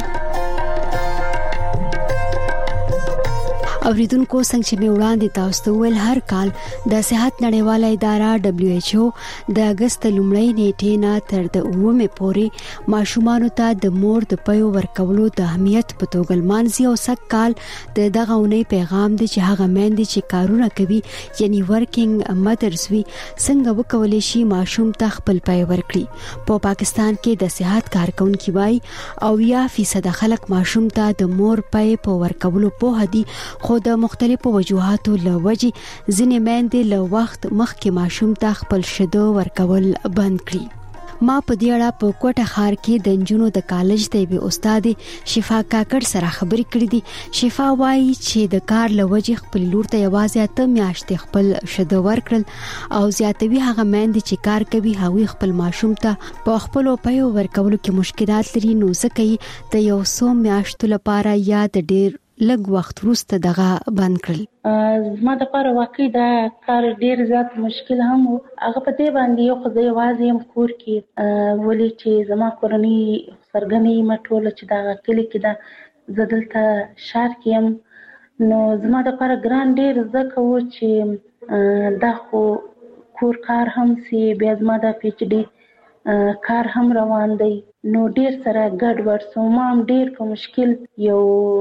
اوریدونکو څنګه چې می وړاندې تاسو ته ویل هر کال د صحت نړیواله اداره دبليو ایچ او د اگست لومړۍ نیټې نه تر د اوومې پورې ماشومان ته د مور د پيو ورکولو د اهمیت په توګه لمانځي او سږ کال د دغه اونۍ پیغام دی چې هغه میندې چې کارونه کوي یعنی ورکینګ مدرز وي څنګه وکولای شي ماشوم ته خپل پي ورکړي. په پا پاکستان کې د صحت کارکونکو وایي او یا فیصد خلک ماشوم ته د مور پي په ورکولو په هدي خو د مختلفو وجوهاتو لوجي ځینې میندې له وخت مخکې ماشوم ته خپل شیدو ورکول بند کړي. ما په دې اړه په کوټه ښار کې د انجونو د کالج د بي استاد شفا کاکړ سره خبرې کړې دي. شفا وایي چې د کار لوجي خپل لور ته یوازې اته میاشتې خپل شیدو ورکړل او زیاتوي هغه میندې چې کار کوي هغوی خپل ماشوم ته په خپل پیو ورکولو کې مشکلات لري نو ځکه د یو څو میاشتو لپاره یا د ډیر لږ وخت وروسته دغه بند کړل. زما د لپاره واقعي دا کار ډیر زیات مشکل هم و. هغه په دې باندې یو خو زه یوازې یم کور کې ولې چې زما کورنۍ سرګنې یم ټوله چې دغه کلي کې ده زه دلته ښار کې یم نو زما د لپاره ګران ډیر ځکه و چې دا خو کور کار هم سي بیا زما د پی ایچ ډي کار هم روان دی نو ډیر سره ګډ وډ سو ما هم ډیر په مشکل یو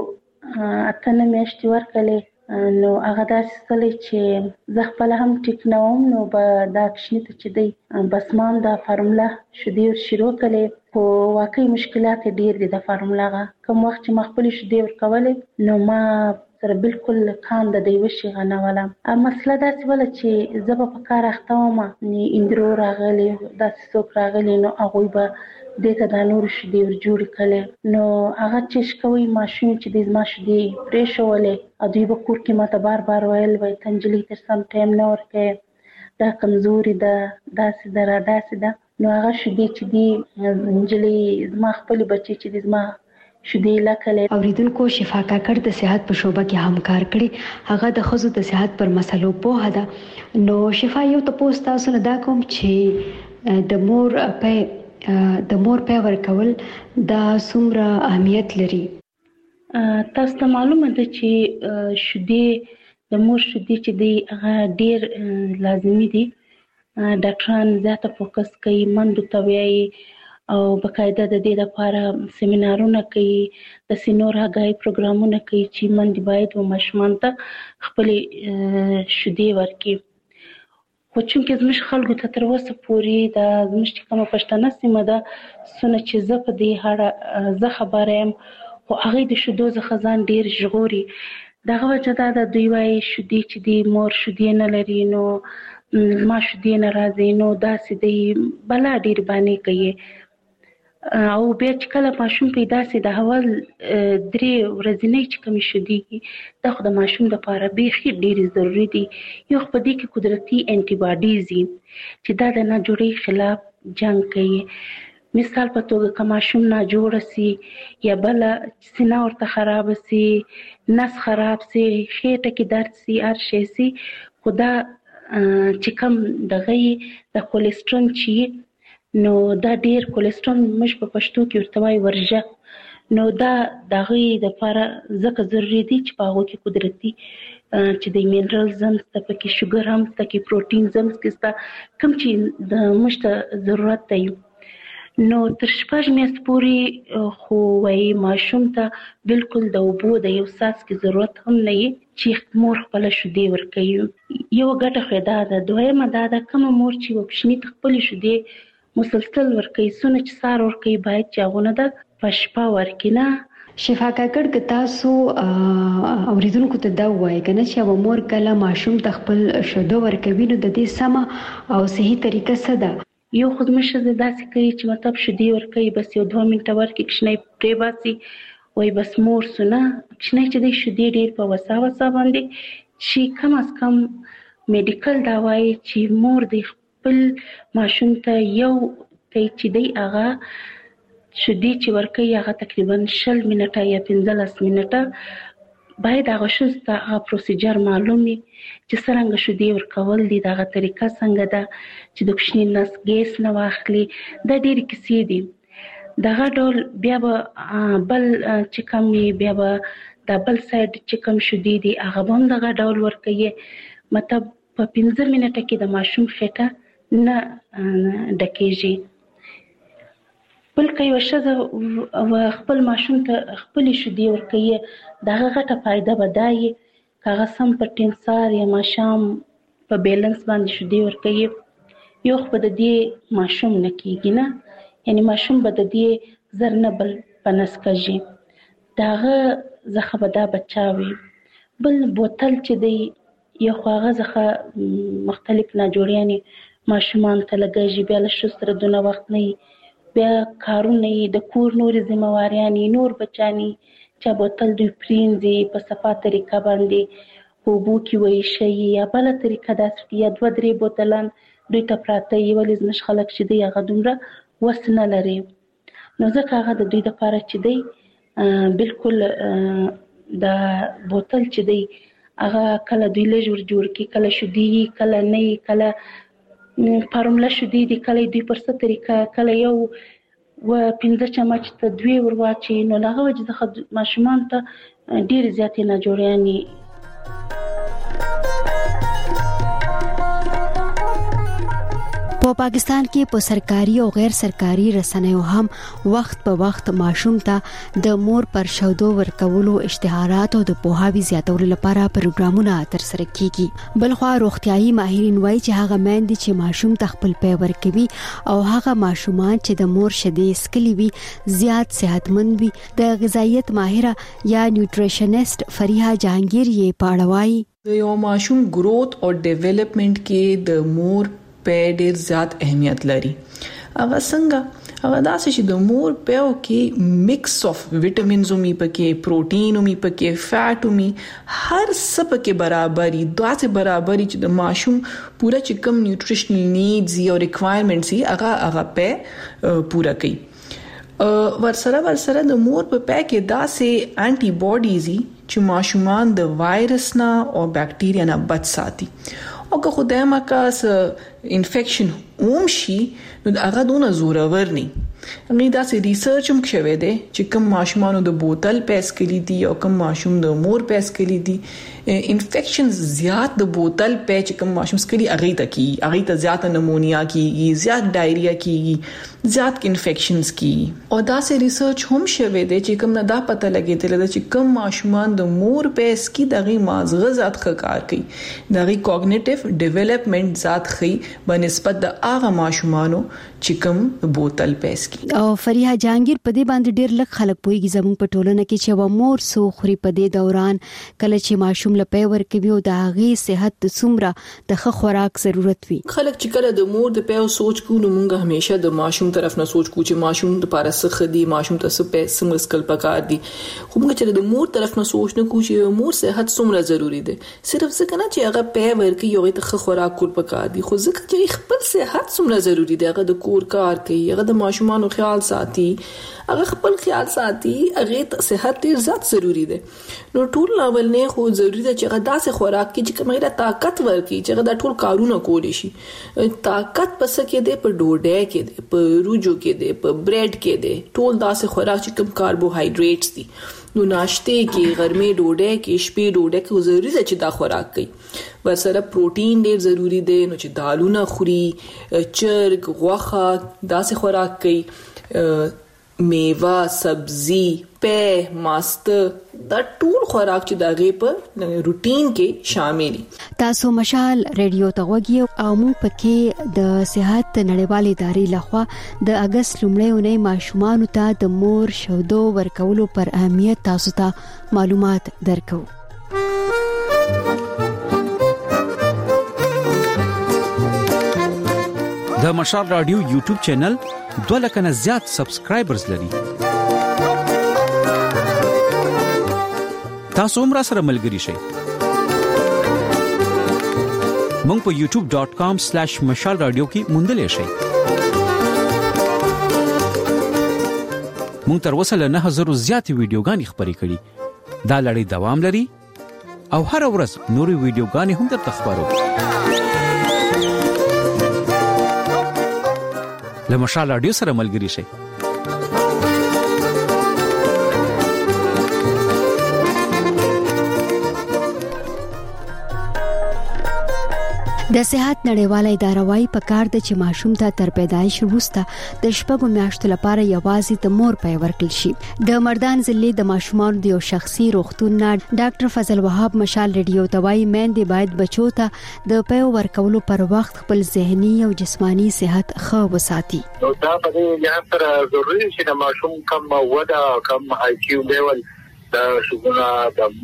اتنه میاشتې ورکړلې نو هغه داسې څلی چې زه خپله هم ټیک نه وم نو به دا کشني ته چې دی بس ما هم دا فارموله شیدې شروع کړلې خو واقعي مشکلات یې ډېر دي د فارموله هغه کوم وخت چې ما خپلې شیدې ورکولې نو ما سره بالکل کان د دیوه شي غنوله. مسله داسې وله چې زه به په کار اخته وم اندرو راغلي داسې څوک راغلي نو هغوی به دې ته دا نورې شیدې ور جوړې کړلې نو هغه چش کوي ماشوم چې دی زما شیدې پرېښولې او دوی به کور کې ماته بار بار ویل وایي ته نجلۍ ته سم ټایم نه ورکوې دا کمزورې ده داسې ده را داسې ده نو هغه شیدې چې دي نجلۍ زما خپلې بچې چې دي زما شیدې لکه اوریدونکو شفا کاکړ د صحت په شوبه کې همکار کړي هغه د خزو د صحت پر مسلو په هدا نو شفا یو تاسو تاسو نه دا کوم چې د مور په د مور په ورکول د څومره اهمیت لري تاسو ته معلومه ده چې شیدې د مور شیدې چې دی هغه ډیر لازمي دي ډاکټران زیاته فوکس کوي منډو ته وایي او بقاعده د دې لپاره سیمینارونه کوي د سینور هغای پروګرامونه کوي چې منډي باید و ماشومان ته خپل شیدې ورکړي خو چې زموږ خلکو ته تر اوسه پورې د زموږ کومه پښتنه سیمه ده سونه چې زه په دې هړه زه خبره یم خو هغه د شیدو څخه ځان ډیر ژغوري دغه وجه دا د دوی وايي شیدې چې دی مور شیدې نه لري نو ما شیدې نه راځي نو داسې دی بلا ډیر باندې کوي او بیا چې کله ماشوم پیدا سي د اول درې ورځې چې کوم شیدې دا خو د ماشوم لپاره بیخي ډیر ضروری دي یو په دې کې قدرتي انټي باډیز دي چې دا د ناجوړي خلاف جنگ کوي مثال په توګه که ماشوم ناجوړ سي یا بل سینه ورته خراب سي نس خراب سي خېټه کې درد سي هر شي سي خدا چې کوم دغه د کولیسټرول چې نو دا ډیر کولیسټرول مش په پښتو کې ورته وایي ورجه نو دا دغه د لپاره ځکه ضروري دي چې په هغه کې قدرتي چې د مینرالز هم ته پکې شوګر هم ته کې پروتینز هم کې کوم چې د مشته ضرورت دی نو تر شپږ میاشتې پورې خو وایي ماشوم ته بالکل د اوبو د یو څاڅکي ضرورت هم نه وي چې مور خپله شیدې ورکوي یو ګټه خو دا ده دویمه دا ده کومه مور چې وپشني ته خپلې شیدې مسلسل ورکوي څونه چې سهار ورکوي باید چې هغونه ده په شپه ورکړي نه شفا کاکړ که تاسو اوریدونکو ته دا ووایئ که نه چې یوه مور کله ماشوم ته خپل شیدو ورکوي نو د دې سمه او صحیح طریقه څه ده یو خو زموږ ښځې داسې کوي چې مطلب شیدې ورکوي بس یو دوه منټه ورکړي کښنی پرې باسي وایي بس مور سو نه کښنی چې دی شیدې ډېر په وسا وسا باندې چې کم از کم میډیکل دا وایي چې مور دی خپل ماشوم ته یو ته چې دی هغه شیدې چې ورکوي هغه تقریبا شل منټه یا پنځلس منټه باید هغه ښځې ته هغه پروسیجر معلوم وي چې څرنګه شیدې ورکول دي د هغه طریقه څنګه ده چې د کوچني نس ګیس نه واخلي دا ډېرې کیسې دي دغه ډول بیا به بل چې کوم بیا به دا بل سایډ چې کوم شیدې دي هغه به هم دغه ډول ورکوي مطلب په پنځه منټه کې د ماشوم خېټه نه ډکېږي بل که یوه ښځه خپل ماشوم ته خپلې شیدې ورکوي د هغه غټه فایده به دا وي که هغه سم په ټیم سهار یا ماښام په بیلنس باندې شیدې ورکوي یو خو به د دې ماشوم نه کېږي نه یعنې ماشوم به د دې زر نه بل په نس کږي د هغه څخه به دا بچا وي بل بوتل چې دی یو خو هغه څخه مختلف ناجوړیانې ماشومان ته لګېږي بیا له ښځو سره دونه وخت نه وي بیا کارونه یې د کور نورې ذمهواریانې نور بچانې چې بوتل دوی پرینځي په صفا طریقه باندې په اوبو کې وایشي یا بله طریقه داسې یا دوه درې بوتلان دوی ته پراته وي ولې زموږ خلک چې دی هغه دومره وس نه لري نو ځکه هغه د دوی دپاره چې دی بالکل د بوتل چې دی هغه کله دوی لږ ور جوړ کړي کله شیدې کله نه کله پارومله شیدې دي کله دوی پر څه طریقه کله یو و پنځه چمچ ته دوی ور واچوي نو له هغه وجې څخه ماشومانو ته ډېرې زیاتې ناجوړیانې په پاکستان کې په سرکاري او غیر سرکاري رسنیو هم وخت په وخت ماشوم ته د مور پر شیدو ورکولو اشتهارات او د پوهاوي زیاتولو لپاره پروګرامونه ترسره کیږي بلخوا روغتيایي ماهرین وایي چې هغه میندې چې ماشوم ته خپل پی ورکوي او هغه ماشومان چې د مور شیدې څښلې وي زیات صحتمند وي د غذایت ماهره یا نیوټریشنست فریحه جهانگیر یې پاړوي د یو ماشوم گروث او ډیولپمنٹ کې د مور په ډیر زیات اهمیت لري هغه څنګه هغه داسې چې د مور په کې مکس اف وټامینز او می پکې پروتین او می پکې فیټ او می هر څه پکې برابرۍ داسې برابرۍ چې د ماشوم پورا چې کوم نیوټریشنل نیډز او ریکوایرمنټس یې هغه هغه په پورا کوي ورسره ورسره د مور په پای کې داسې انټي باډیز چې ماشومان د وایرس نه او بکټیریا نه بچ ساتي او که خدای مکاس انفیکشن اوم شي نو هغه دونه زورور نه غي داسې ریسرچ هم شوی دی چې کوم ماشومان د بوتل پیس کلی دي او کوم ماشوم د مور پیس کلی دي انفیکشن زیات د بوتل پیچ کوم ماشوم سکلی اغه ته کی اغه ته زیات نمونیا کیږي زیات ډایریا کیږي زیات انفیکشنز کی او داسې ریسرچ هم شوی دی چې کوم نه دا پته لګیدل چې کوم ماشومان د مور پیس کی دغه مازغه زیات کار کوي دغه کوګنیټیو ډیولپمنٹ زیات خي بنسبت د هغه ماشومانو چې کوم بوتل پیس کی او فریحه جهانگیر په دې باندې ډېر لږ خلک پويږي زموږ په ټولنه کې چې و مور سو خوري په دې دوران کله چې ماشوم لپاره ورکوي او د هغه صحت د څومره د ښه خوراک ضرورت وي خلک چې کله د مور د پیو سوچ کو نو موږ همیشه د ماشوم طرف نه سوچ کو چې ماشوم د پاره څه خدي ماشوم ته څه پیسې مسکل پکار دي خو موږ چې د مور طرف نه سوچ نه کو چې مور صحت څومره ضروری ده صرف ځکه نه چې هغه پی ورکوي یو ته ښه خوراک کول پکار دي خو ځکه چې خپل صحت څومره ضروری ده هغه د کور کار کوي هغه د ماشومانو خیال ساتي هغه خپل خیال ساتي هغه صحت ډیر زیات ضروری ده نو ټول اول نه خو ضروری ده چې هغه داسې خوراک کې چې کومه طاقت ورکړي چې هغه د ټول کارونه کولی شي طاقت پس کې ده په ډوډۍ کې ده په روجو کې ده په بریډ کې ده ټول داسې خوراک چې کوم کاربوهایډریټس دي نو ناشته کې غرمې ډوډۍ کې شپې ډوډۍ کې ضروری ده چې دا خوراک کوي ورسره پروتین ډیر ضروری دی نو چې دالونه خوري چرګ غوښه داسې خوراک کوي میوه سبزی په ماست دا ټول خوراک چې دغه په روټین کې شامل دي تاسو مشال ریډیو ته وګیو او موږ پکې د صحت نړیوالې ادارې لخوا د اگست لومړۍ اونۍ ماشومان ته د مور شودو ورکولو پر اهمیت تاسو ته معلومات درکو د مشال رادیو یوټیوب چینل دوه لک نه زیات سبسکرایبرز لري تاسو هم را سره ملګري شئ مونږ په یوټیوب ډاٹ کام سلیش مشال رادیو کې موندل شئ مونږ تر اوسه له نه هزار زیات ویډیوګانې خبرې کړې دا لړۍ دوام لري او هر ورځ نوري ویډیوګانې هم درته خبرو له مشال رادیو سره ملګري شئ د صحت نړیواله اداره وايي په کار د چې ماشوم ته تر پیدایش وروسته د شپږو میاشتو لپاره یوازې د مور پی ورکړل شي د مردان ضلع د ماشومان د یو شخصي روغتون نه ډاکټر فضل وهاب مشال ریډیو ته وايي مېندې باید بچو ته د پی ورکولو پر وخت خپل ذهني او جسمانی صحت ښه وساتي نو دا په دې یا تر ضروري چې د ماشوم کم ودا کم آی کیو لیول د شګونه د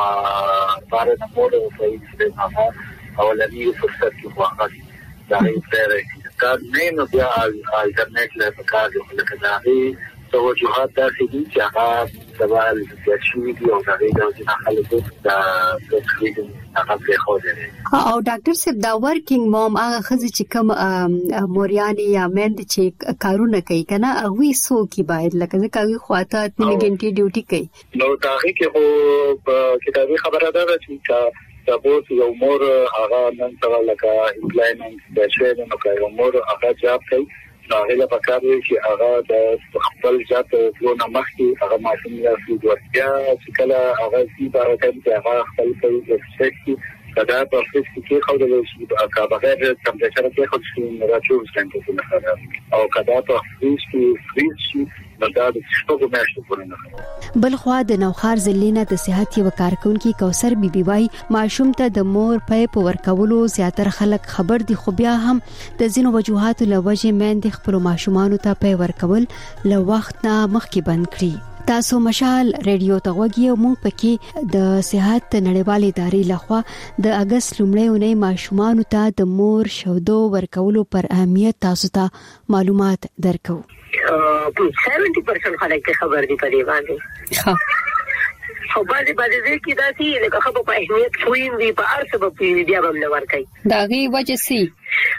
بار نه موډ په استعمال اولنی فرصت کې واغې دا یې پرې کار نه نو بیا الټرنیټ له پکار دی لکه دا هی توجهات داسې دي چې هغه سوال د شوي دی او دا د خلکو د تخریب هغه په خو دی او ډاکټر صاحب دا ورکینګ مام هغه خزي چې کوم مورياني یا مند چې کارونه کوي کنه هغه سو کی باید لکه ځکه خواته اتنی غنټي ډیوټي کوي نو دا هی کې هو په کتابي خبره ده چې سپورت یو مور هغه نن سره لکه امپلایمنت د شوی نو کوي مور هغه جاب کوي نو هغه په کار دی چې هغه د خپل ځات ټول مخکې هغه ماشوم یا فود ورتیا چې کله هغه سی بار کوي چې هغه خپل په سیکي دا په فزیکي کې خو د لوشي کا بغیر ټمپریچر کې خو شي راچو څنګه څنګه او کدا په فزیکي فزیکي دا د شپږو میاشتو پورې نه بل خو د نوخار ضلع د صحت یو کارکونکو کوثر بیبي وايي ماشوم ته د مور پي په ورکولو زیاتره خلک خبر دي خو بیا هم د ځینو وجوهاتو لوجه مېند خپل ماشومان ته پي ورکول له وخت نه مخکې بند کړي تاسو مشال ریډیو ته وګورئ موږ پکې د صحت نړیوالې ادارې لخوا د اگست لومړۍ اونۍ ماشومان ته د مور شودو ورکولو پر اهمیت تاسو ته معلومات درکو سبعين پرسنټ خلک خبر دي په دې باندې خو باندې باندې دې کې داسي لکه خبره په اهمیت خوین دي په ارسه په پیډیا باندې ورکړي دا غي وجه سي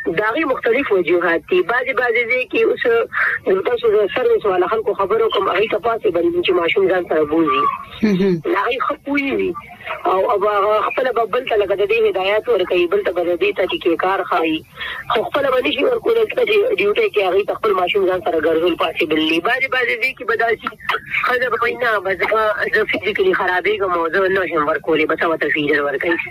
داغي مختلف وجوهات دي. بعضي بعضي دي کې اوس تاسو د سرویس والا خلکو خبرو کوم هغه ته پاسه باندې چې ماشوم ځان سره بوزي هغه خپوي وي او هغه خپل ببل ته لګا د دې هدایت ورکوي بل ته د دې ته کې کار خایي خو خپل باندې شي ورکول چې ډیوټي کې هغه خپل ماشوم ځان سره ګرځول پاسه بللی. بعضي بعضي دي کې بداسي خزه په نه بزما د فزیکلی خرابې کوم موضوع نه شم ورکولې بس او ته فیډر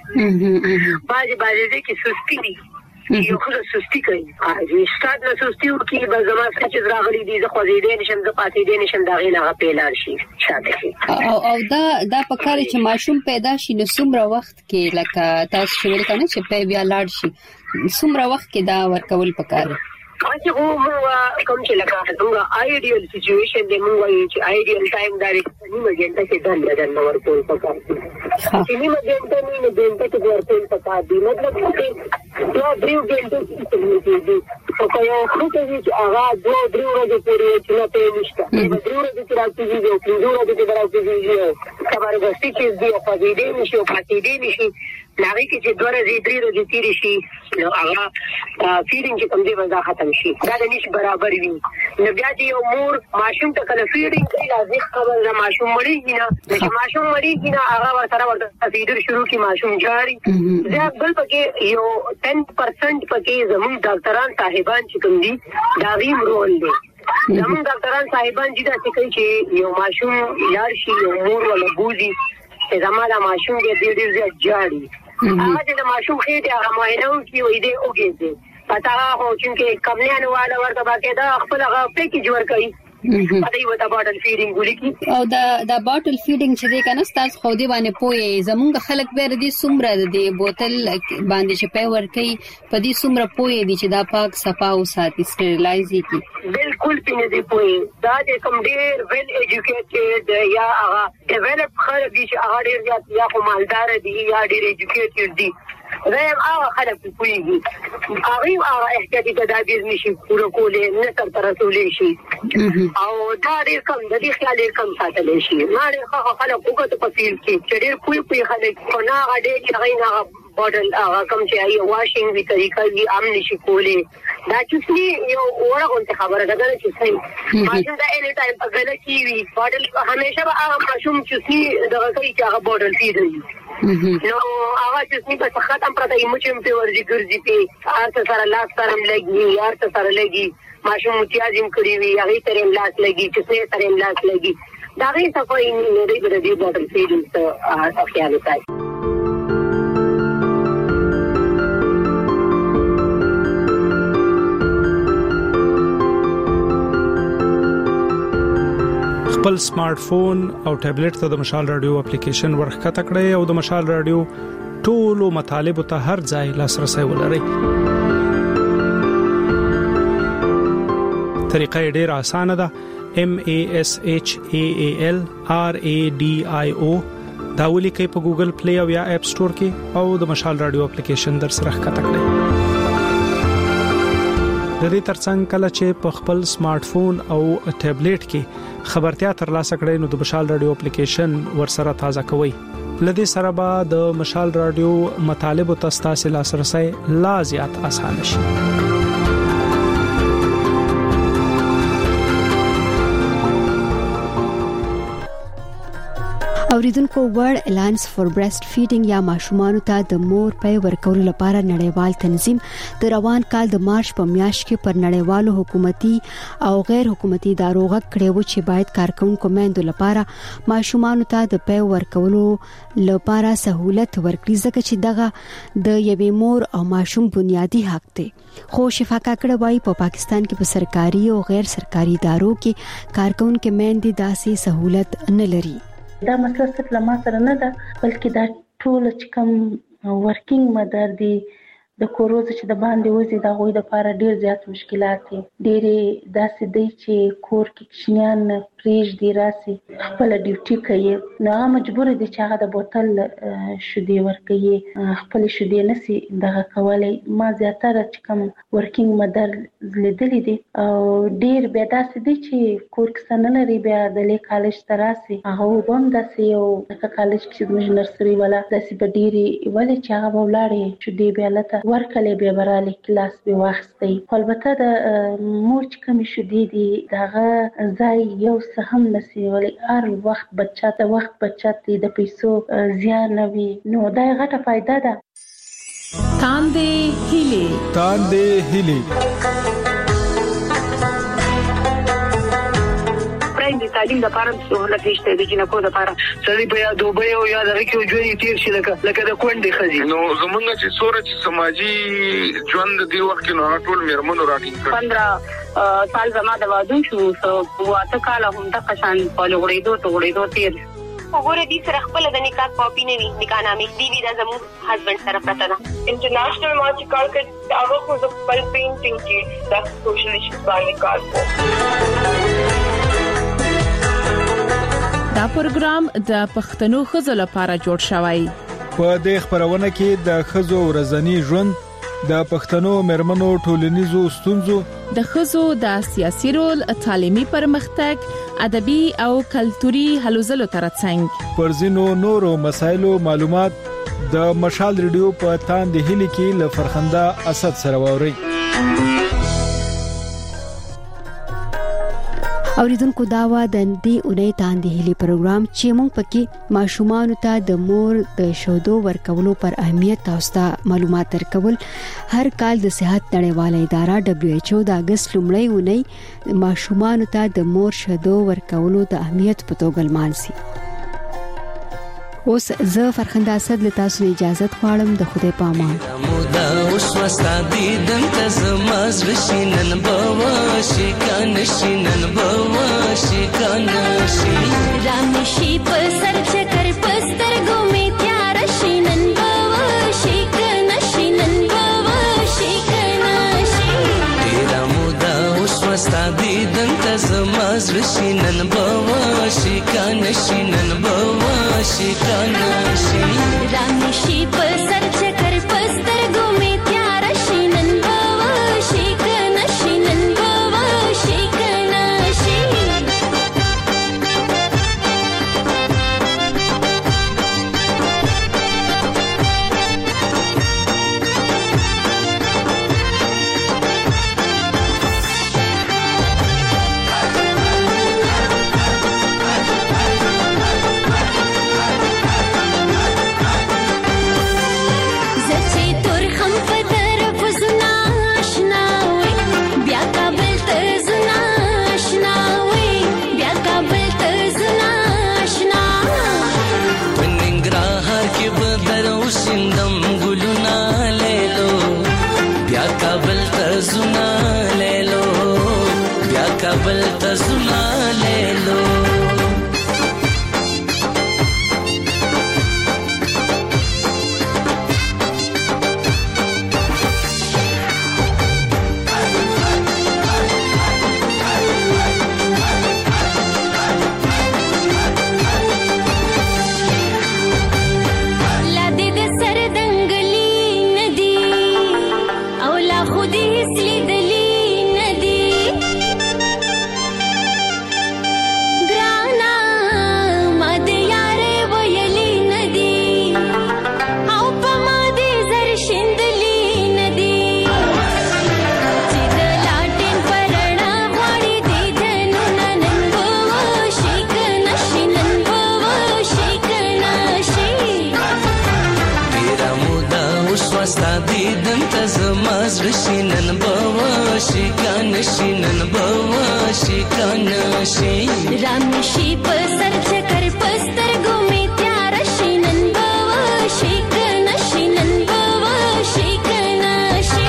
ورکوي. بعضي بعضي دي کې سستی دي یو خو سستی کوي هغه ستاد نه سستی او کې به زما چې راغلي دي زه خو دې نشم زه پاتې دې نشم دا غي نه پیلار شي شاته او او دا دا په کار چې ماشوم پیدا شي نو څومره وخت کې لکه تاسو شویل کنه چې په بیا لاړ شي څومره وخت کې دا ورکول پکاره چې هو مو کوم چې لکه څنګه ایډیال سچويشن دې مو وایي چې ایډیال ټایم دا نیمه ګنټه کې دل دل نو ورکول پکاره چې نیمه ګنټه نیمه ګنټه کې ورکول پکاره دی مطلب چې دا دریو ګنټه کې او کله خو ته چې هغه دوه دریو ورځې پورې چې نه پېښ نشته دریو ورځې چې راځي دي او دریو ورځې چې راځي دي خبرګستی چې دی او پاتې دي نشي او پاتې دي نشي ناوی کې چې دوه ورځې درې ورځې تیرې شي نو هغه فیډینګ چې کوم دی وځه ختم شي دا د نش برابر وي. نو بیا چې یو مور ماشوم ته کله فیډینګ کوي لازم خبر دا ماشوم مړیږي نه چې ماشوم مړیږي نه هغه ورسره ورته فیډر شروع کی ماشوم جاري ځکه بل پکې یو ټن پرسنټ پکې زموږ ډاکټران صاحبان چې کوم دي دا غیم رول دی. زموږ ډاکټران صاحبان چې دا څه کوي چې یو ماشوم لاړ شي یو مور ولا بوزي چې زماده ماشوم دې ډېر ډېر جاري هغه د ماشوم خېټه هغه معاینه کوي وې دې اوګې پتا هو چې کمنیان والا ورته باکې دا خپل هغه پیکیج ورکړي پدې وته باټل فیډینګ ولګي او دا دا باټل فیډینګ چې دی کنه تاسو خو دې باندې پوي زمونږ خلک به دې سمره دې بوتل باندې چې په ورکي پدې سمره پوي دي چې دا پاک صفا او ساتي سټریلایزي کی بالکل پینې دې پوي دا دې کوم ډېر ویل ایجوکیټډ یا هغه ډیولپ خلک دي چې هغه ډېر زیات یا خو مالدار دي یا ډېر ایجوکیټډ دي زم هغه خلک پويږي هغه هغه احتیاطي تدابیر نشي پوره کولې نه تر تر رسولې شي او دا ډېر کم د دې خیال ډېر کم ساتل شي ما ډېر خلک وګورئ په فیل کې چې ډېر پوي پوي خلک کو نه غړي هغه نه بوتل هغه کوم چې ای واشینګ وی طریقه وی عام نشي کولې دا چې یو اورغه خبره ده چې صحیح ماشوم دا اني ټایم په غل کې وی بوتل همیشه به هغه ماشوم چې دغه کوي چې هغه بوتل فیډ نو هغه چې په ختم پرته یې مچم په ورځي ګرځي په ارته سره لاس سره لګي ارته سره لګي ماشوم متیازم کړی وي هغه ترې لاس لګي چې څه ترې لاس لګي دا غي صفای نه دی د دې بوتل فیډینګ ته خیال وکړي. خپل سمارټ فون او ټابلیټ ته د مشال رادیو اپلیکیشن ورخکته کړئ او د مشال رادیو ټولو مطالب ته هر ځای لاسرسي ولرئ. طریقه ډېر اسانه ده M A S H A A L R A D I O دا ولیکئ په ګوګل پلی او یا اپ سٹور کې او د مشال رادیو اپلیکیشن در سره ښکته کړئ. د دې ترڅنګ کله چې په خپل سمارټ فون او ټابلیټ کې خبرتیا ترلاسه کړئ نو د مشال رادیو اپلیکیشن ورسره تازه کوئ. لدې سره به د مشال رادیو مطالب او تاسو لاسرسي لا زیات اسانه شي. اوریدونکو ورلد الاینس فور بریسټ فیډینګ یا ماشومان ته د مور پي ورکولو لپاره نړیوال تنظیم د روان کال د مارچ په میاشت کې پر نړیوالو حکومتي او غیر حکومتي ادارو غږ کړی و چې باید کارکونکو میندو لپاره ماشومان ته د پي ورکولو لپاره سہولت ورکړي ځکه چې دغه د یوې مور او ماشوم بنیادی حق دی. خو شفا کاکړه وايي په پاکستان کې په سرکاري او غیر سرکاري ادارو کې کارکونکو میندې داسې سہولت نه لري. دا مسله صرف لما سره نه ده بلکې دا ټول چې کوم ورکینګ مدر دي د کوروز چې د باندې وځي دا غوي د لپاره ډیر زیات مشکلات دي. ډېرې داسې دي چې کور کې کښنیان پریج دی راسي خپل ډیوټي کوي نو هغه مجبور دي چې هغه د بوتل شودې ورکوي خپل شودې نسی دغه کولای ما زیاتره چې کوم ورکینګ مدر لیدلې دي او ډیر بیا داسې دي چې کور کې نه لري بیا د لیک کالج ته راسي هغه هم داسې یو د کالج کې زموږ نرسري والا داسې په ډیرې ولې چې هغه ولاړې شودې بیا لته ورکلې بیا براله کلاس به واخستې البته د مور چې کوم شودې دي دغه ځای یو څه هم نسی ولې هر وخت بچا ته وخت بچا ته د پیسو زیان نه وي نو دا غټه فائدہ ده تاندې هیلې تاندې هیلې د تعلیم لپاره سہولت نشته د جنکو لپاره سړي په یاد وبې او یاد راکې ژوند تیر شي لکه لکه د کونډې خزي نو زمونږ چې سورج سماجی ژوند دی وخت کې نو ټول میرمنو راټینګ کړ پندرہ سال زما د واده شو او اته کال هم د قشان په لوړېدو ته وړېدو تیر وګوره دې سره خپل د نکاح کاپی نه وي نکاح نامې دی وی دا زمو هسبند سره پراته ده انټرنیشنل مارچ کار کې هغه خو د خپل پینټینګ کې د سوشل ایشوز باندې کار کوي دا پروګرام د پښتنو خزو لپاره جوړ شوی په دې خبرونه کې د خزو ورځنی ژوند د پښتنو مرمنو ټولنیزو ستونزو د خزو د سیاسي رول تعلیمي پرمختګ ادبي او کلتوري هلو ځلو ترڅنګ پر ځینو نورو مسایلو معلومات د مشال ریډیو په تاندې هلي کې ل فرخنده اسد سره ووري اوریدونکو داوا د دې اونۍ تاندې هلي پروګرام چې مونږ پکې ماشومان ته د مور د شودو ورکولو پر اهمیت تاسو ته معلومات ورکول هر کال د صحت نړیواله اداره دبليو ایچ او د اگست لومړۍ اونۍ ماشومان ته د مور شودو ورکولو د اهمیت په توګه لمانځي اوس زه فرخنده اسد له تاسو اجازه غواړم د خدای په امان مودا اوس وستادي دنت زماز وشینن بواشي کان شینن بواشي کان شي رامشي په سر چکر پستر ګومې تیار شینن بواشي کان شینن بواشي کان شي تیرا مودا اوس وستادي دنت زماز وشینن بواشي کان شینن بواشي کانشي رامشي په سر چکر پستر ګومې تیار شینن بواشي کانشي نن بواشي کانشي کابل ته زما لیلو شینن بواشي کانشي نن بواشي کانشي رامشي په سر چکر پستر ګومې تیار شینن بواشي کانشي نن بواشي کانشي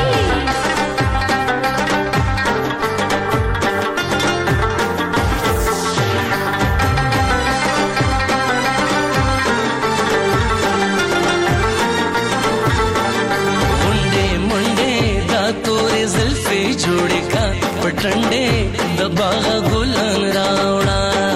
جوړې کا پټنډې د باغ ګلان راوړا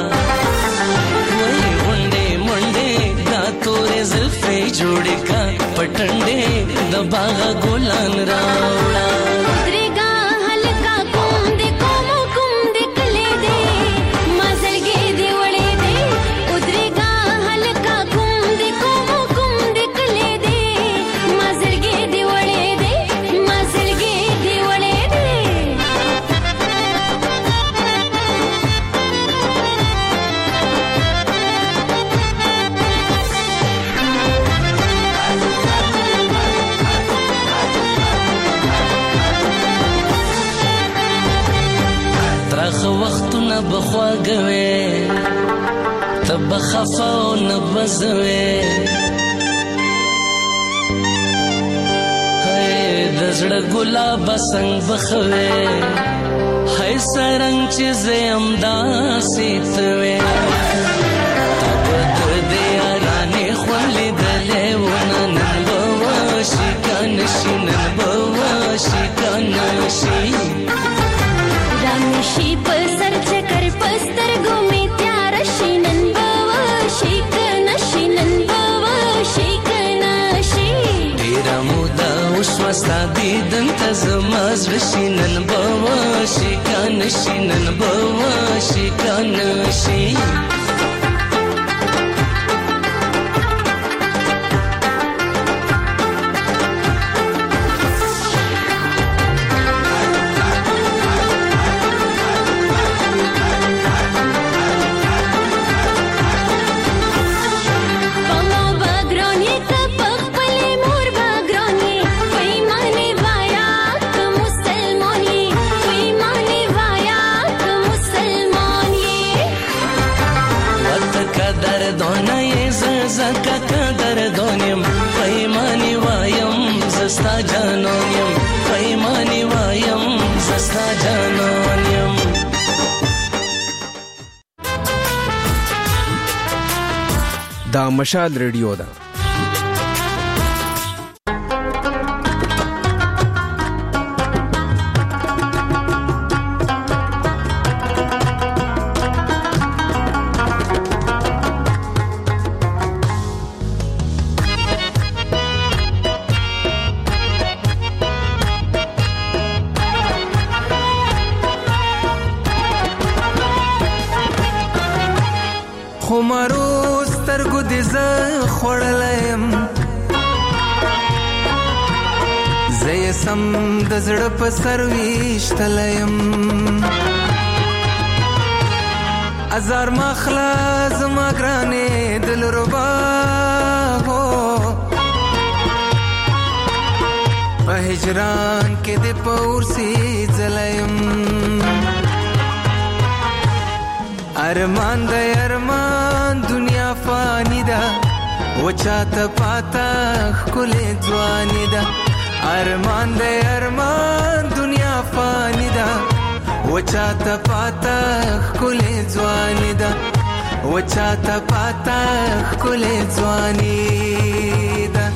جوړ کا پټنډې د باغ ګلان راوړا درګه هلکا کوم دې کوم کوم دې کله دې مزلګې دې وړې دې درګه هلکا کوم دې کوم کوم دې کله دې مزلګې دې وړې دې مزلګې دې وړې دې ترخ وختونه بخواږوي تب خفا او نبزوي هي د زړه ګلاب څنګه بخوي هي سرنګ چې زم داسې توي تب دې ارانه خولې دلې ونن بوشي کنشي نن بوشي کنشي رامشي پر سر چکر پستر ګومې تیار شینن بوا شیک نشینن بوا شیک نشي ډیر مودا اوس وستا دیدن تزماز وشینن بوا شیک نشینن بوا شیک نشي زکا قدر دونیم پیمانی وایم زستا جانونیم پیمانی وایم زستا جانونیم دا مشال ریډیو ده خمارو سترګو دې زه خوړلم زه یې سم د زړه په سر ویشتلم ازار مخلا زما ګرانې دلربا هو په هجران کې دې پورسي ځلم ارمان د ارمان دنیا فانی ده وچاته پاتا خلې ځواني ده ارمان د ارمان دنیا فانی ده وچاته پاتا خلې ځواني ده وچاته پاتا خلې ځواني ده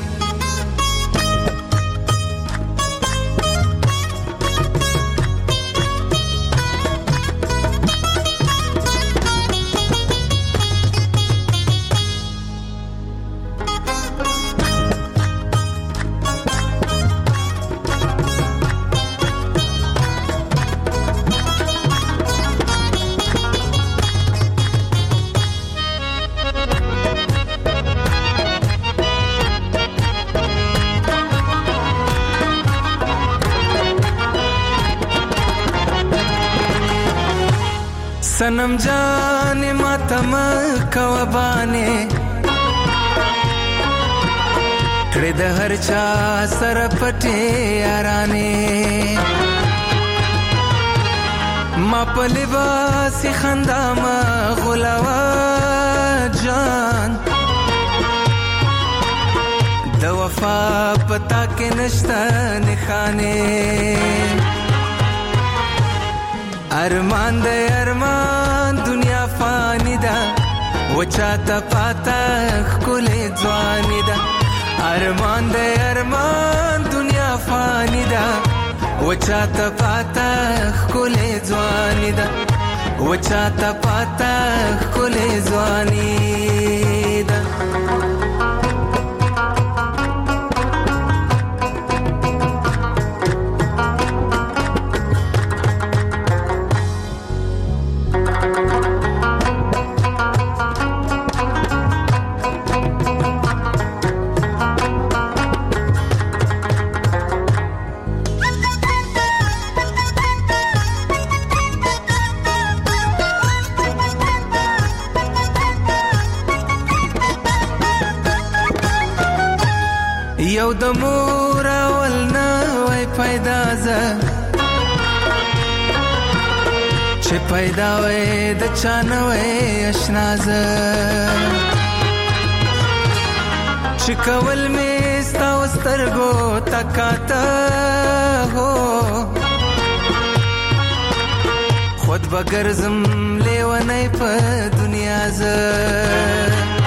सनम जाने मातम कवबाने कड़े द हर चा सर पटे याराने मा पलिबा सी खंदा मा गुलावा जान द वफा पता के नश्ता निखाने अरमान दे अरमान दुनिया फानी दा वचाता पाता खुले ज़वानी दा अरमान दे अरमान दुनिया फानी दा वचाता पाता खुले ज़वानी दा वचाता पाता खुले ज़वानी दा یو د مور اول نه وای پیدا زه چې پیدا وای د چا نه وای اشنا زه چې کول مې ستا سترګو تکاته هو خود بګرزم لیونی په دنیا زه